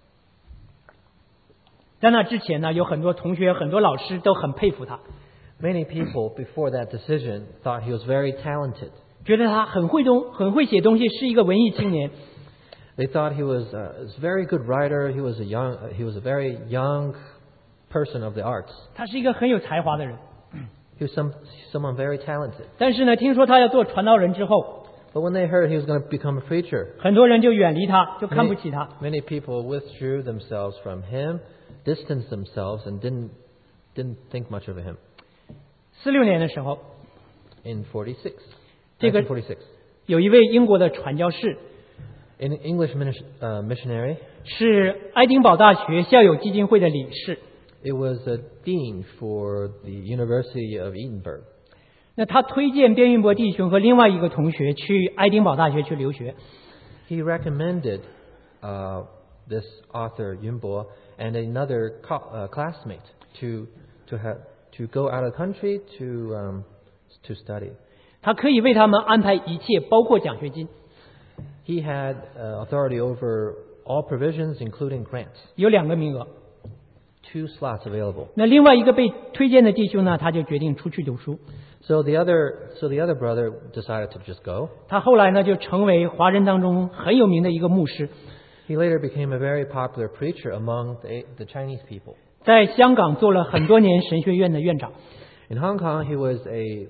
在那之前呢，有很多同学、很多老师都很佩服他， Many people before that decision thought he was very talented. 觉得他很会写东西，是一个文艺青年。 They thought he was a very good writer. He was a very young person of the arts. 他是一个很有才华的人。 He was someone very talented. 但是呢，听说他要做传道人之后， But when they heard he was going to become a preacher, 很多人就远离他，就看不起他。 many people withdrew themselves from him, distanced themselves, and didn't think much of him. 46年的时候， In 1946 1946, 有一位英国的传教士， an English missionary. 是爱丁堡大学校友基金会的理事。 It was a dean for the University of Edinburgh. 那他推荐边云波弟兄和另外一个同学去爱丁堡大学去留学。 He recommended this author Yunbo and another classmate to go out of the country to study. 他可以为他们安排一切，包括奖学金。 He had authority over all provisions, including grants. 有2个名额。 2 slots available. 那另外一个被推荐的弟兄呢，他就决定出去读书。 So the other brother decided to just go. 他后来呢，就成为华人当中很有名的一个牧师， He later became a very popular preacher among the Chinese people. 在香港做了很多年神学院的院长。 In Hong Kong, he was a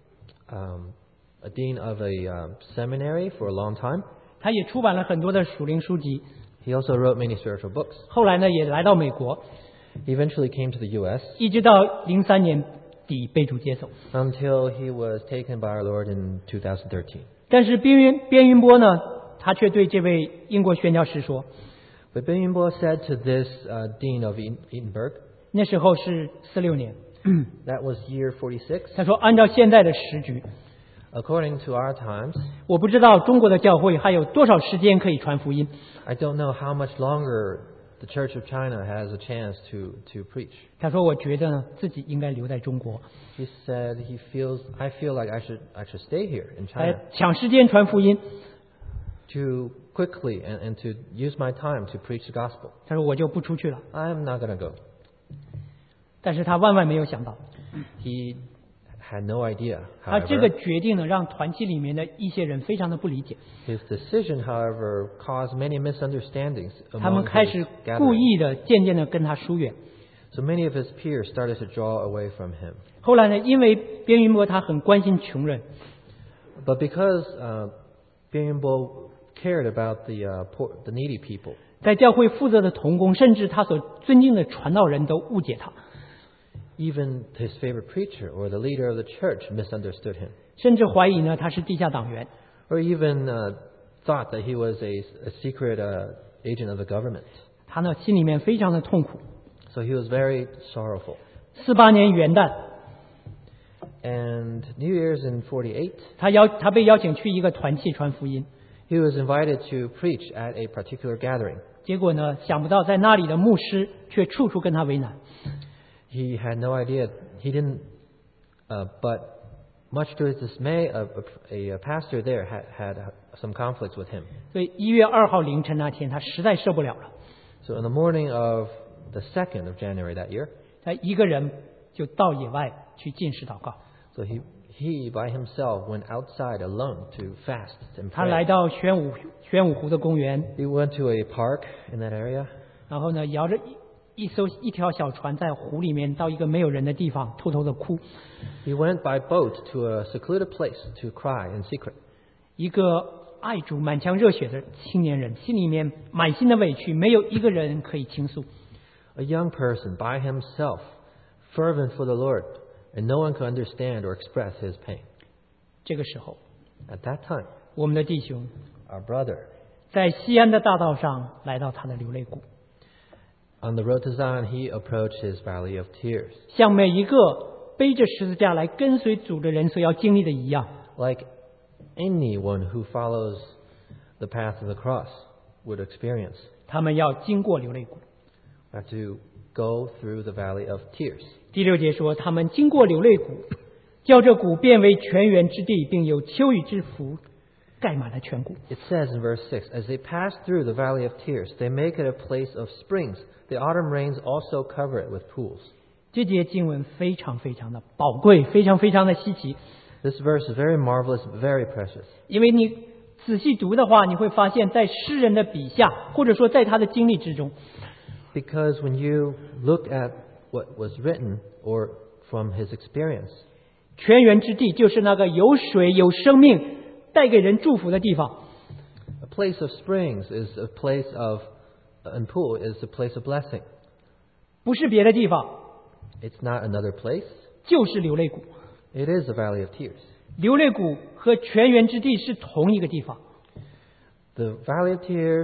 dean of a seminary for a long time. 他也出版了很多的属灵书籍。 He also wrote many spiritual books. 后来呢，也来到美国， He eventually came to the U.S. 一直到03年底被主接走。 until he was taken by our Lord in 2013. 但是边云波呢，他却对这位英国宣教士说， But Ben Yunbo said to this dean of Edinburgh, 那时候是46年， that was year 46. 他说按照现在的时局， According to our times, 我不知道中国的教会还有多少时间可以传福音。 I don't know how much longer the Church of China has a chance to preach. 他说我觉得呢，自己应该留在中国， He said I feel like I should stay here in 来 China 抢时间传福音。 to quickly and to use my time to preach the gospel. 他说我就不出去了。 I'm not going to go. 但是他万万没有想到， He had no idea, 他这个 however. 决定呢，让团契里面的一些人非常的不理解， His decision, however, caused many misunderstandings 他们 among 开 his 始故 gathering. 意的、渐渐的跟他疏远。 So many of his peers started to draw away from him. 后来呢，因为边云波他很关心穷人， But because Bian Yunbo cared about the needy people, 在教会负责的同工，甚至他所尊敬的传道人都误解他， even his favorite preacher or the leader of the church misunderstood him, 甚至怀疑呢他是地下党员。 or even thought that he was a secret agent of the government. 他呢心里面非常的痛苦。 So he was very sorrowful. 48年元旦， And New Year's in 48, 他被邀请去一个团契传福音， he was invited to preach at a particular gathering. 结果呢想不到在那里的牧师却处处跟他为难。 He had no idea. He didn't, but much to his dismay, a pastor there had some conflicts with him. 所以1月2号凌晨那天，他实在受不了了， So in the morning of the 2nd of January that year, 他一个人就到野外去禁食祷告。 so he by himself went outside alone to fast and 他来 pray. 到玄武湖的公园， He went to a park in that area. 然后呢摇着一条小船在湖里面到一个没有人的地方偷偷的哭。 He went by boat to a secluded place to cry in secret. 一个爱主满腔热血的青年人，心里面满心的委屈，没有一个人可以倾诉。 A young person by himself, fervent for the Lord, and no one could understand or express his pain. 这个时候， At that time, 我们的弟兄 our brother 在西安的大道上来到他的流泪谷， on the road to Zion, he approached his valley of tears. 像每一个背着十字架来跟随主的人所要经历的一样。 Like anyone who follows the path of the cross would experience, 他们要经过流泪谷。 have to go through the valley of tears. 第6节说，他们经过流泪谷，叫这谷变为泉源之地，并有秋雨之福盖满了全谷。 It says in verse 6, as they pass through the valley of tears, they make it a place of springs. The autumn rains also cover it with pools. 这节经文非常非常的宝贵，非常非常的稀奇， This verse is very marvelous, very precious. 因为你仔细读的话，你会发现在诗人的笔下，或者说在他的经历之中， Because when you look at what was written or from his experience, 泉源之地就是那个有水、有生命、带给人祝福的地方。 a place of springs is a place of, and pool is a place of blessing. 不是别的地方， It's not another place. 就是流泪谷。 It is a valley of tears. 流泪谷和泉源之地是同一个地方。 The valley of tears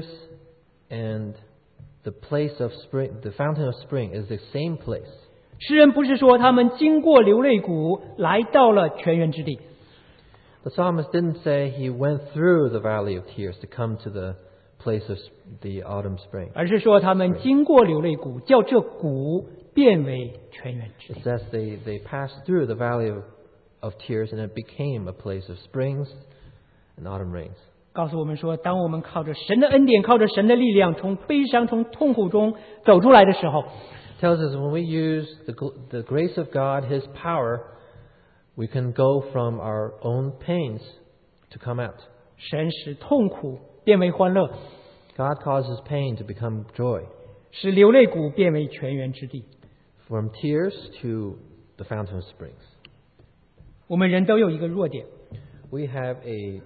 and the place of spring, the fountain of spring is the same place. 诗人不是说他们经过流泪谷来到了泉源之地， The psalmist didn't say he went through the valley of tears to come to the place of the autumn spring. 而是说他们经过流泪谷，叫这谷变为泉源之 It 地。 says they passed through the valley of tears and it became a place of springs and autumn rains. 告诉我们说，当我们靠着神的恩典，靠着神的力量，从悲伤、从痛苦中走出来的时候， Tells us when we use the grace of God, His power, we can go from our own pains to come out. 神使痛苦变为欢乐， God causes pain to become joy. 使流泪谷变为泉源之地。 From tears to the fountain of springs. 我们人都有一个弱点， We have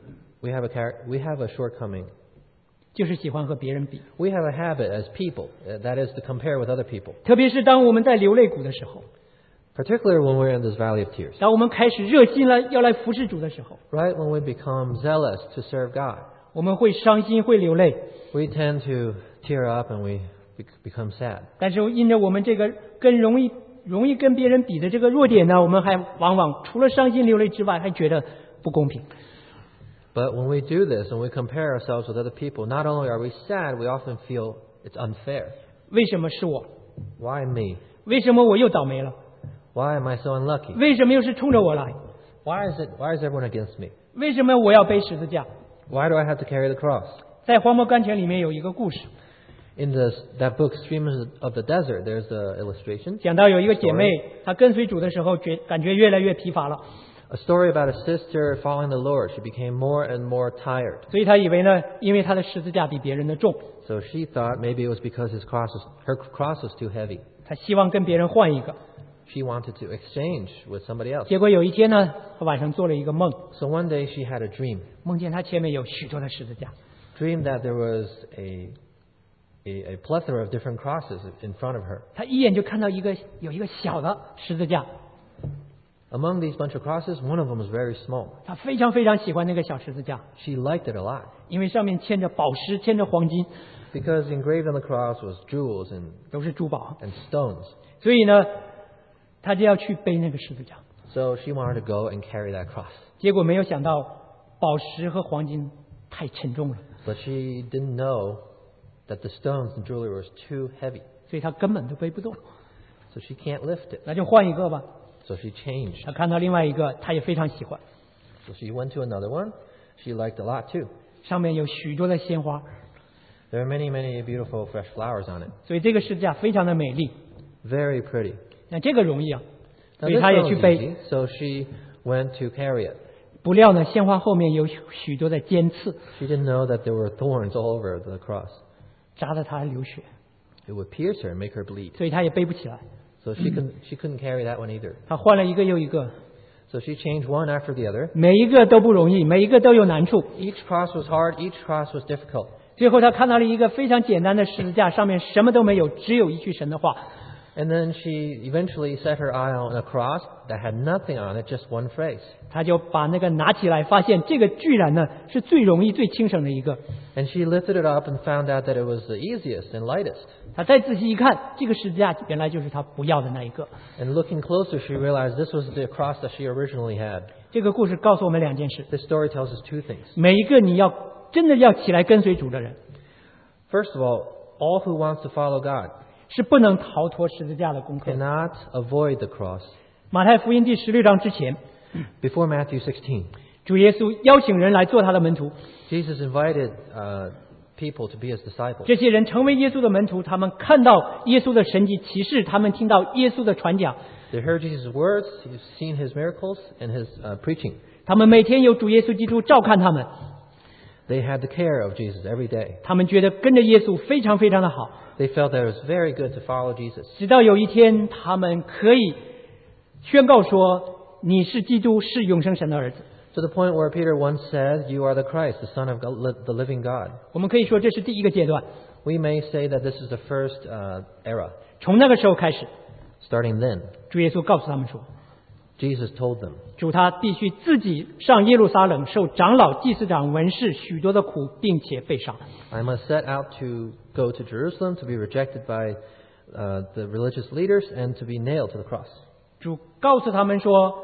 a shortcoming. 就是喜欢和别人比， We have a habit as people, that is to compare with other people. 特别是当我们在流泪谷的时候， Particularly when we're in this valley of tears. 当我们开始热心了要来服侍主的时候， Right when we become zealous to serve God, 我们会伤心，会流泪。 we tend to tear up and we become sad. 但是因着我们这个容易跟别人比的这个弱点呢，我们还往往除了伤心流泪之外，还觉得不公平。 But when we do this and we compare ourselves with other people, not only are we sad, we often feel it's unfair. 为什么是我？ Why me? 为什么我又倒霉了？ Why am I so unlucky? 为什么又是冲着我来？ Why is everyone against me? 为什么我要背十字架？ Why do I have to carry the cross? 在荒漠甘泉里面有一个故事， In that book, Streams of the Desert, there's an illustration. 讲到有一个姐妹，她跟随主的时候感觉越来越疲乏了， A story about a sister following the Lord. She became more and more tired. 所以她以为呢，因为她的十字架比别人的重， So she thought maybe it was because her cross was too heavy. 她希望跟别人换一个。 She wanted to exchange with somebody else. 结果有一天呢，她晚上做了一个梦， So one day she had a dream. 梦见她前面有许多的十字架， Dreamed that there was a plethora of different crosses in front of her. 她一眼就看到有一个小的十字架， Among these bunch of crosses, one of them was very small. 她非常非常喜欢那个小十字架， She liked it a lot 因为上面嵌着宝石，嵌着黄金， because engraved on the cross was jewels 都是珠宝， and stones. 所以呢，她就要去背那个十字架。 So she wanted to go and carry that cross. 结果没有想到，宝石和黄金太沉重了， But she didn't know that the stones and jewelry was too heavy. 所以她根本都背不动。 So she can't lift it. 那就换一个吧。 So she changed. 她看到另外一个，她也非常喜欢， So she went to another one. She liked a lot too. 上面有许多的鲜花， There are many, many beautiful fresh flowers on it. 所以这个十字架非常的美丽。 Very pretty. 那这个容易啊， Now 所以 this 她也 one 去 was 背。 easy, so she went to carry it. 不料呢，鲜花后面有许多的尖刺， She didn't know that there were thorns all over the cross. 扎得她流血， It would pierce her and make her bleed. 所以她也背不起来。 So she couldn't carry that one either. 她换了一个又一个， So she changed one after the other. 每一个都不容易，每一个都有难处。 Each cross was hard. Each cross was difficult. 最后她看到了一个非常简单的十字架，上面什么都没有，只有一句神的话。 And then she eventually set her eye on a cross that had nothing on it, just one phrase. 她就把那个拿起来，发现这个居然呢是最容易、最轻省的一个。 And she lifted it up and found out that it was the easiest and lightest. 她再仔细一看，这个十字架原来就是她不要的那一个。 And looking closer, she realized this was the cross that she originally had. 这个故事告诉我们两件事： This story tells us two things. 每一个你要真的要起来跟随主的人， First of all who wants to follow God 是不能逃脱十字架的功课。 cannot avoid the cross. 马太福音第16章之前， Before Matthew 16, 主耶稣邀请人来做他的门徒， Jesus invited people to be his disciples. 这些人成为耶稣的门徒，他们看到耶稣的神迹奇事，他们听到耶稣的传讲， They heard Jesus' words, you've seen his miracles and his preaching. 他们每天有主耶稣基督照看他们， They had the care of Jesus every day. 他们觉得跟着耶稣非常非常的好。 They felt that it was very good to follow Jesus. 直到有一天，他们可以宣告说：“你是基督，是永生神的儿子。 To the point where Peter once said, "You are the Christ, the Son of the living God." ” 我们可以说这是第一个阶段。 We may say that this is the first era. 从那个时候开始， Starting then, 主耶稣告诉他们说 Jesus told them,：“ 主他必须自己上耶路撒冷，受长老、祭司长、文士许多的苦，并且被杀。 I must set out to go to Jerusalem to be rejected by the religious leaders and to be nailed to the cross. ” 主告诉他们说：“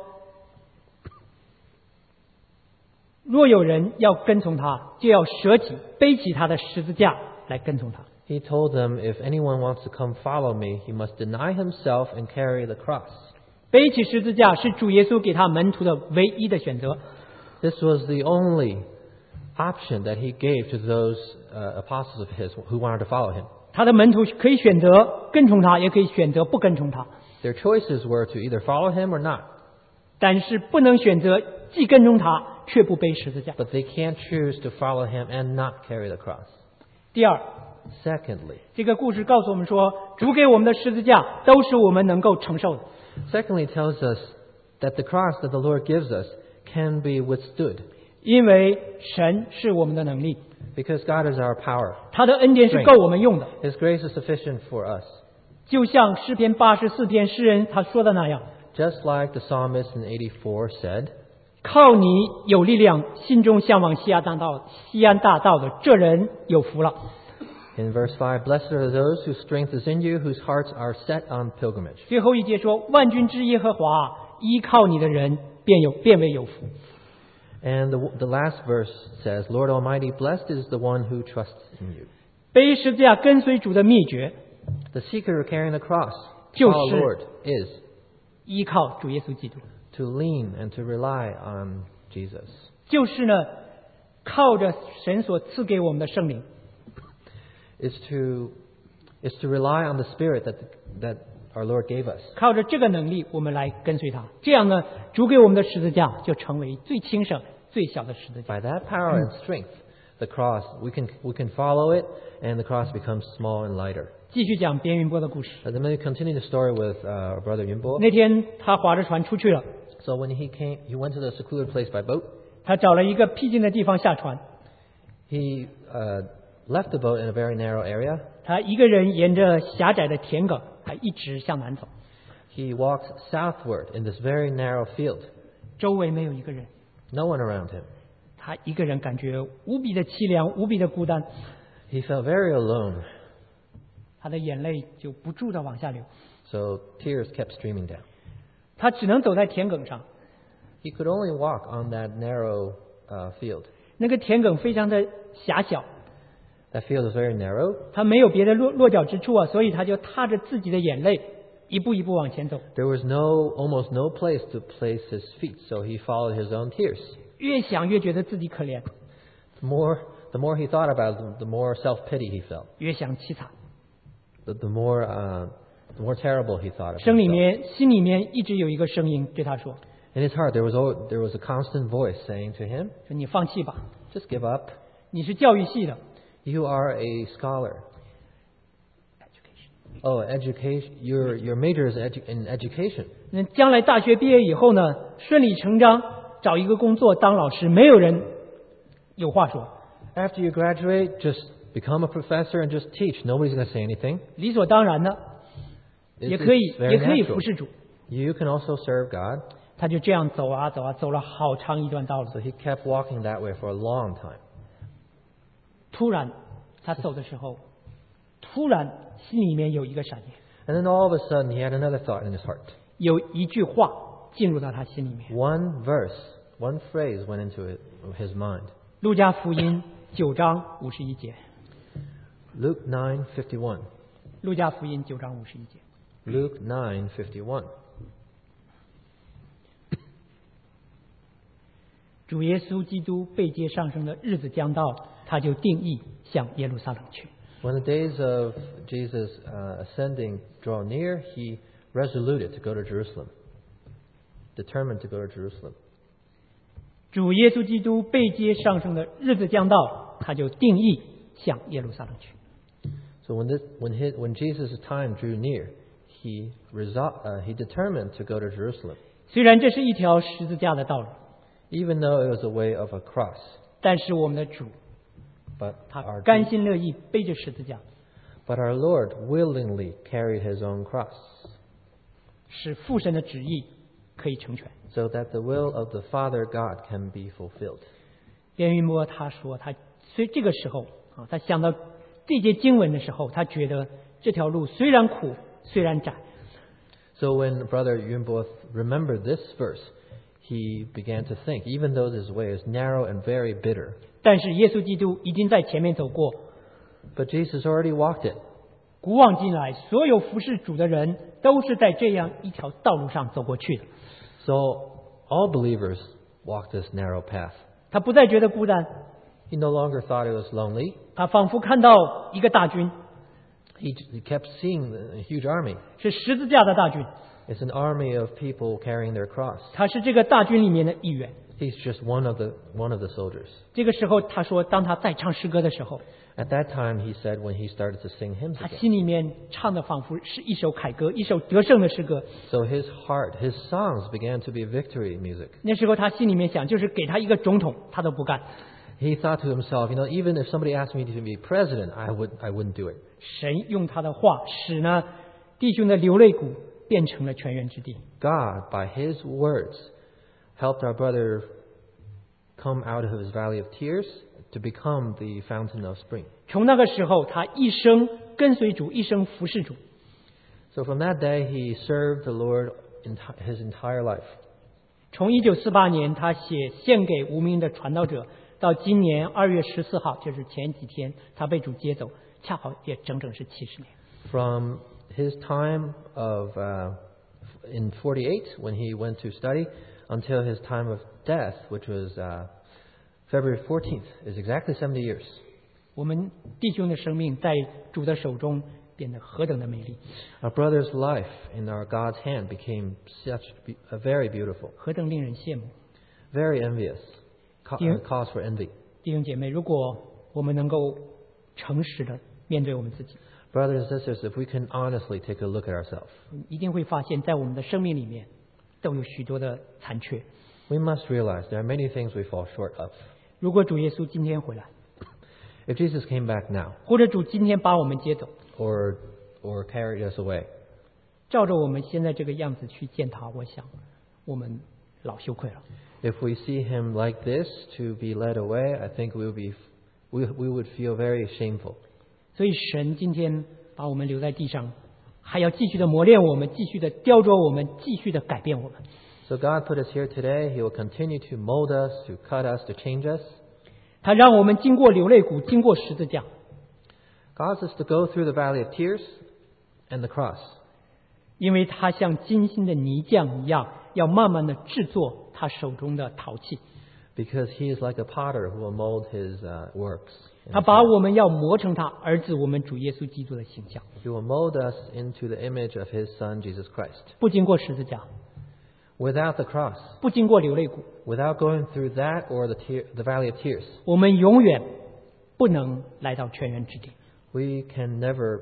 若有人要跟从他，就要舍己，背起他的十字架来跟从他。” He told them, "If anyone wants to come follow me, he must deny himself and carry the cross." 背起十字架是主耶稣给他门徒的唯一的选择。 This was the only option that he gave to those apostles of his who wanted to follow him. 他的门徒可以选择跟从他，也可以选择不跟从他， Their choices were to either follow him or not, 但是不能选择既跟从他却不背十字架。 but they can't choose to follow him and not carry the cross. 第二， Secondly, 这个故事告诉我们说，主给我们的十字架都是我们能够承受的。 it tells us that the cross that the Lord gives us can be withstood 因为神是我们的能力， because God is our power. 他的恩典是够我们用的。 His grace is sufficient for us. 就像诗篇84篇诗人他说的那样， Just like the psalmist in 84 said, 靠你有力量，心中向往西安大道的这人有福了。 in verse 5, "Blessed are those whose strength is in you, whose hearts are set on pilgrimage." 最后一节说：“万军之耶和华，依靠你的人便为有福。” And the last verse says, "Lord Almighty, blessed is the one who trusts in you." 背十字架跟随主的秘诀 The secret of carrying the cross, 就 our 是 Lord, is 依靠主耶稣基督， to lean and to rely on Jesus. 就是呢， 靠着神所赐给我们的圣灵， is to rely on the Spirit that our Lord gave us. 靠着这个能力，我们来跟随他。这样呢，主给我们的十字架就成为最轻省、最小的十字架。 By that power and strength, the cross, we can follow it, and the cross becomes small and lighter. 继续讲边云波的故事。 And then we continue the story with our brother Yunbo. 那天他划着船出去了， So when he went to the secluded place by boat. 他找了一个僻静的地方下船。 He left the boat in a very narrow area. 他一个人沿着狭窄的田埂，他一直向南走， He walked southward in this very narrow field. 周围没有一个人， No one around him. 他一个人感觉无比的凄凉，无比的孤单， He felt very alone. 他的眼泪就不住地往下流， So tears kept streaming down. 他只能走在田埂上。 He could only walk on that narrow field. 那个田埂非常的狭小， That field is very narrow. 他没有别的落脚之处啊，所以他就踏着自己的眼泪，一步一步往前走。 There was almost no place to place his feet, so he followed his own tears. 越想越觉得自己可怜， The more he thought about it, the more self-pity he felt. 越想凄惨。 The more terrible he thought of 心里 himself. 面一直有一个声音对他说 In his heart, there was a constant voice saying to him, 说你放弃吧， just give up. 你是教育系的， You are a scholar. Oh, education. Your major is in education. 那将来大学毕业以后呢，顺理成章找一个工作当老师，没有人有话说， After you graduate, just become a professor and just teach. Nobody's going to say anything. 理所当然的， It's 也可以 very 服 natural. 侍主。 You can also serve God. 他就这样走啊走啊，走了好长一段道路。 So he kept walking that way for a long time. 突然，他走的时候，突然心里面有一个闪念， And then all of a sudden, he had another thought in his heart. 有一句话进入到他心里面。 One verse, one phrase went into his mind. 路加福音9章51节， Luke 9:51. 路加福音9章51节。 Luke 9:51. 主耶稣基督被接上升的日子将到，他就定义向耶路撒冷去。 When the days of Jesus ascending draw near, he resoluted to go to Jerusalem, determined to go to Jerusalem. 主耶稣基督被接上升的日子将到，他就定义向耶路撒冷去。 So when Jesus' time drew near, he determined to go to Jerusalem, 虽然这是一条十字架的道路， even though it was a way of a cross. 但是我们的主 But 他 our 甘心乐意背着十字架， Lord willingly carried his own cross, 使父神的旨意可以成全。 so that the will of the Father God can be fulfilled. 边云波他说，所以这个时候啊，他想到这节经文的时候，他觉得这条路虽然苦，虽然窄， So when Brother Yunbo remembered this verse, he began to think, even though this way is narrow and very bitter, 但是耶稣基督已经在前面走过， but Jesus already walked it. 古往今来，所有服侍主的人都是在这样一条道路上走过去的。 So all believers walked this narrow path. 他不再觉得孤单， He no longer thought it was lonely. 他仿佛看到一个大军， He kept seeing a huge army. 是十字架的大军， It's an army of people carrying their cross. 他是这个大军里面的一员。 He's just one of the soldiers. 这个时候，他说，当他在唱诗歌的时候， At that time, he said, when he started to sing hymns 他 again. 心里面唱的仿佛是一首凯歌，一首得胜的诗歌。 So his heart, his songs began to be victory music. 那时候他心里面想，就是给他一个总统，他都不干。 He thought to himself, even if somebody asked me to be president, I wouldn't do it. 神用他的话，使呢弟兄的流泪谷变成了泉源之地。 God, by his words, helped our brother come out of his valley of tears to become the fountain of spring. 从那个时候，他一生跟随主，一生服侍主。 So from that day, he served the Lord his entire life. 从1948年他写献给无名的传道者，到今年2月14号，就是前几天他被主接走，恰好也整整是70年。 From his time of in 48, when he went to study, until his time of death, which was February 14th is exactly 70 years. 我们弟兄的生命在主的手中变得何等的美丽， Our brother's life in our God's hand became very beautiful, 何等令人羡慕。 very envious, Yeah. cause for envy. 弟兄姐妹，如果我们能够诚实的面对我们自己， Brothers and sisters, if we can honestly take a look at ourselves, 一定会发现在我们的生命里面都有许多的残缺。 we must realize there are many things we fall short of. 如果主耶稣今天回来， If Jesus came back now 或者主今天把我们接走， or carried us away, 照着我们现在这个样子去见他，我想我们老羞愧了。 if we see him like this to be led away, I think we would feel very shameful. 所以神今天把我们留在地上，还要继续的磨练我们，继续的雕琢我们，继续的改变我们。 So God put us here today. He will continue to mold us, to cut us, to change us. 他让我们经过流泪谷，经过十字架， Cause us to go through the valley of tears and the cross. 因为他像精心的泥匠一样，要慢慢的制作他手中的陶器。 Because he is like a potter who will mold his works. 他把我们要磨成他儿子我们主耶稣基督的形象， He will mold us into the image of his son, Jesus Christ. 不经过十字架， Without the cross, 不经过流泪谷， without going through that or the valley of tears, 我们永远不能来到泉源之地。 we can never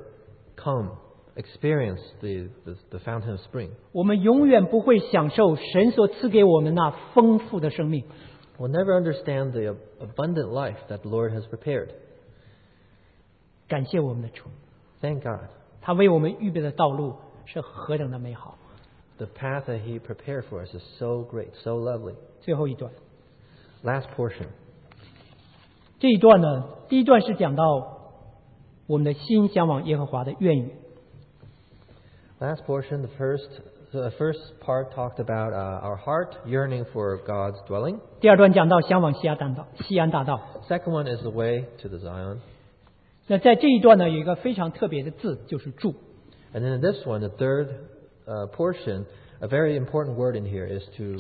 experience the fountain of spring. 我们永远不会享受神所赐给我们那丰富的生命。 We'll never understand the abundant life that the Lord has prepared. 感谢我们的主， Thank God. 他为我们预备的道路是何等的美好。 The path that he prepared for us is so great, so lovely. 最后一段， Last portion. 这一段呢，第一段是讲到我们的心向往耶和华的愿意， Last portion, the first part talked about our heart yearning for God's dwelling. 第二段讲到向往西安大道。 Second one is the way to the Zion. 那在这一段呢，有一个非常特别的字，就是住。 And then in this one, the third portion, a very important word in here is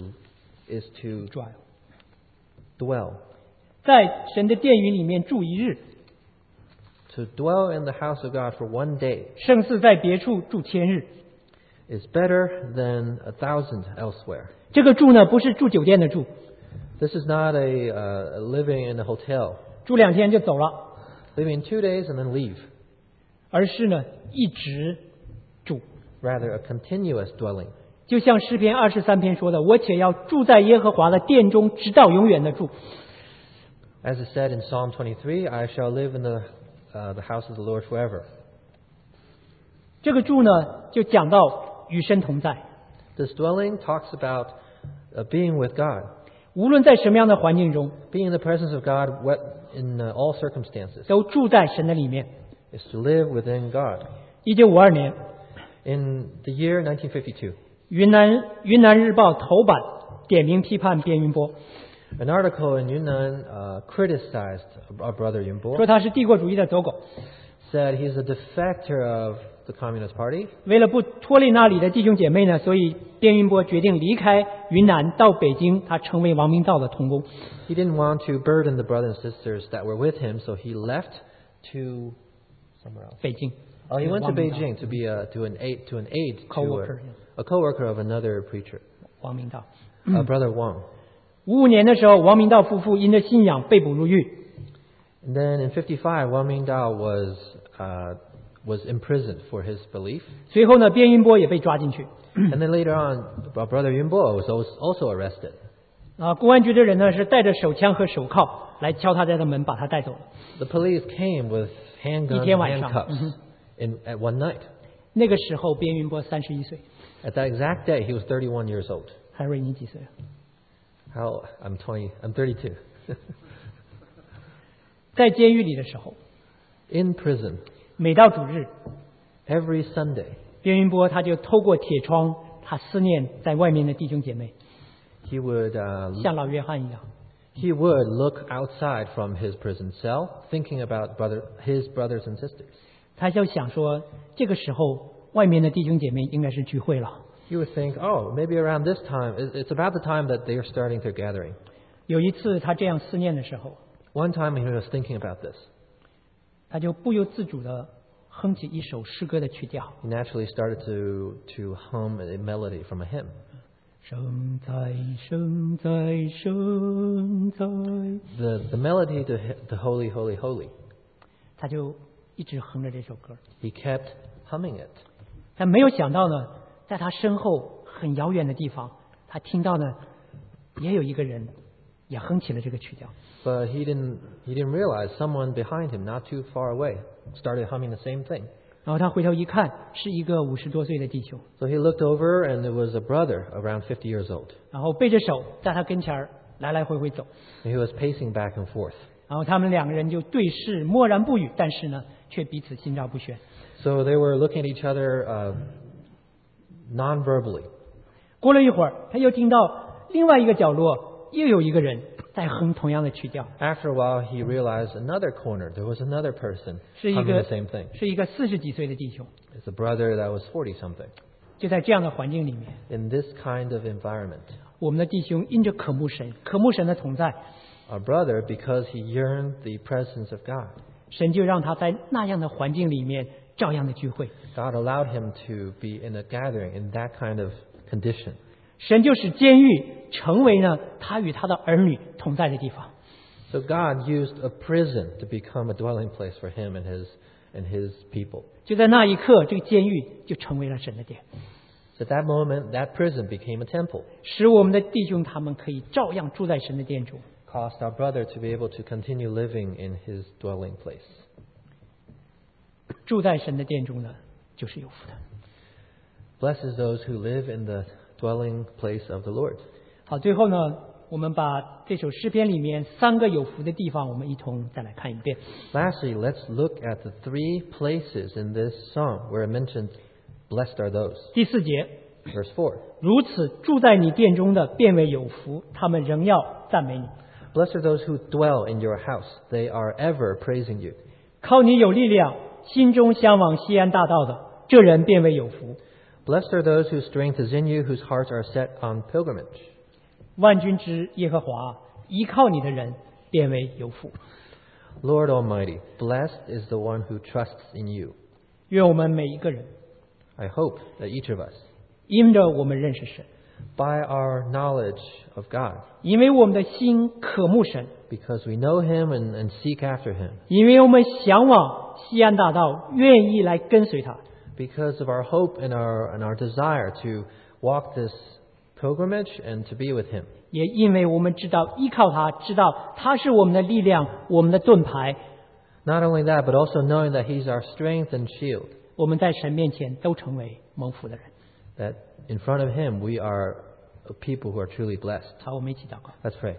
to 住啊， dwell. 在神的殿宇里面住一日， To dwell in the house of God for one day 胜似在别处住千日。 is better than 1,000 elsewhere. 这个住呢，不是住酒店的住， This is not a living in a hotel, 住2天就走了， living 2 days and then leave. 而是呢一直住。 Rather, a continuous dwelling. 就像诗篇23篇说的：“我且要住在耶和华的殿中，直到永远的住。” As it said in Psalm 23, I shall live in the house of the Lord forever. 这个住呢，就讲到与神同在， This dwelling talks about being with God, 无论在什么样的环境中， being in the presence of God in all circumstances. 都住在神的里面。 Is to live within God. 1952年， In the year 1952, 云南日报头版点名批判边云波， an article in Yunnan criticized our brother 说 Yunbo, 他是帝国主义的走狗。 said he's a defector of the Communist Party. 为了不拖累那里的弟兄姐妹呢，所以边云波决定离开云南到北京，他成为王明道的同工。 He didn't want to burden the brothers and sisters that were with him, so he left to somewhere else. 北京。 Oh, he went to 王明道 Beijing to be an aide to Co-worker, a co-worker of another preacher, 王明道。 Brother Wang. 55年的时候，王明道夫妇因着信仰被捕入狱。 And then in 55, Wang Mingdao was imprisoned for his belief. 随后呢，边云波也被抓进去。 And then later on, our brother Yunbo was also arrested. 公安局的人呢是带着手枪和手铐来敲他家的门，把他带走了。 The police came with handguns 一天 and 晚上。 handcuffs at one night. 那个时候，边云波31岁， At that exact day, he was 31 years old. 海瑞你几岁？ I'm 32. 在监狱里的时候， In prison, 每到主日， every Sunday, 边云波他就透过铁窗，他思念在外面的弟兄姐妹， he would 像老约翰一样。 he would look outside from his prison cell, thinking about his brothers and sisters. 他就想说，这个时候外面的弟兄姐妹应该是聚会了。 He would think, oh, maybe around this time, it's about the time that they are starting their gathering. 有一次他这样思念的时候， One time he was thinking about this. 他就不由自主地哼起一首诗歌的曲调。 He naturally started to hum a melody from a hymn. 圣哉，圣哉，圣哉， The melody to the Holy, Holy, Holy. 他就一直哼着这首歌。 He kept humming it. 但没有想到呢，在他身后很遥远的地方，他听到呢，也有一个人也哼起了这个曲调。 But he didn't realize someone behind him, not too far away, started humming the same thing. 然后他回头一看，是一个50多岁的弟兄， So he looked over, and it was a brother around 50 years old. 然后背着手在他跟前儿来来回回走。 And he was pacing back and forth. 然后他们两个人就对视，默然不语，但是呢，却彼此心照不宣。 So they were looking at each other non-verbally. 过了一会儿，他又听到另外一个角落又有一个人在哼同样的曲调， After a while, he realized another corner, there was another person 是一 humming 个 the same thing. 是一个40几岁的弟兄。 It's a brother that was 40-something. 就在这样的环境里面， In this kind of environment, 我们的弟兄因着渴慕神的同在， our brother, because he yearned the presence of God, 神就让他在那样的环境里面照样的聚会。 God allowed him to be in a gathering in that kind of condition. 神就使监狱成为呢他与他的儿女同在的地方。 So God used a prison to become a dwelling place for him and his people. 就在那一刻，这个监狱就成为了神的殿， So at that moment, that prison became a temple, 使我们的弟兄他们可以照样住在神的殿中。 caused our brother to be able to continue living in his dwelling place. 住在神的殿中呢，就是有福的。 Blesses those who live in the dwelling place of the Lord. 好，最后呢，我们把这首诗篇里面3个有福的地方，我们一同再来看一遍。 Lastly, let's look at the 3 places in this psalm where it mentions, blessed are those. 第4节， Verse 4. 如此住在你殿中的，便为有福，他们仍要赞美你。 Blessed are those who dwell in your house. They are ever praising you. 靠你有力量，心中向往西安大道的，这人便为有福。 Blessed are those whose strength is in you, whose hearts are set on pilgrimage. 万军之耶和华，依靠你的人便为有福。 Lord Almighty, blessed is the one who trusts in you. 愿我们每一个人， I hope that each of us, 因着我们认识神， by our knowledge of God, 因为我们的心渴慕神， because we know Him and seek after Him, 因为我们向往西安大道，愿意来跟随他， because of our hope and our desire to walk this pilgrimage and to be with Him, 也因为我们知道依靠他，知道他是我们的力量，我们的盾牌， not only that, but also knowing that He's our strength and shield, 我们在神面前都成为蒙福的人。 that in front of Him we are a people who are truly blessed. 好，我们一起祷告。 Let's pray.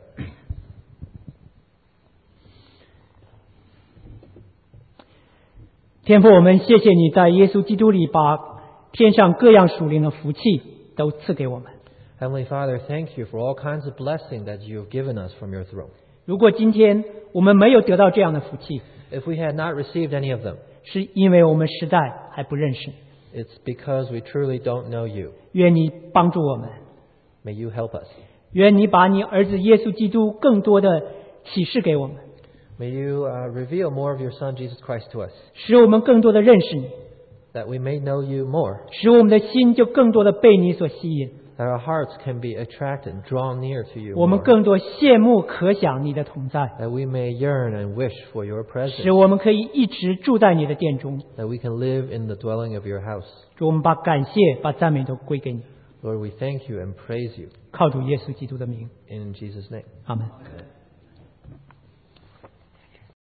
天父，我们谢谢你在耶稣基督里把天上各样属灵的福气都赐给我们。 Heavenly Father, thank you for all kinds of blessing that you have given us from your throne. 如果今天我们没有得到这样的福气， If we had not received any of them, 是因为我们实在还不认识你。 it's because we truly don't know you. 愿你帮助我们， May you help us. 愿你把你儿子耶稣基督更多的启示给我们， May you reveal more of your Son, Jesus Christ, to us, 使我们更多的认识你， that we may know you more, 使我们的心就更多的被你所吸引， that our hearts can be attracted, drawn near to you 我们 more, 更多羡慕可想你的同在， that we may yearn and wish for your 使 presence, 我们可以一直住在你的殿中。 that we can live in the dwelling of your house. 主，我们把感谢、把赞美都归给你， Lord, we thank you and praise you 靠主耶稣基督的名， in Jesus' name. 阿门。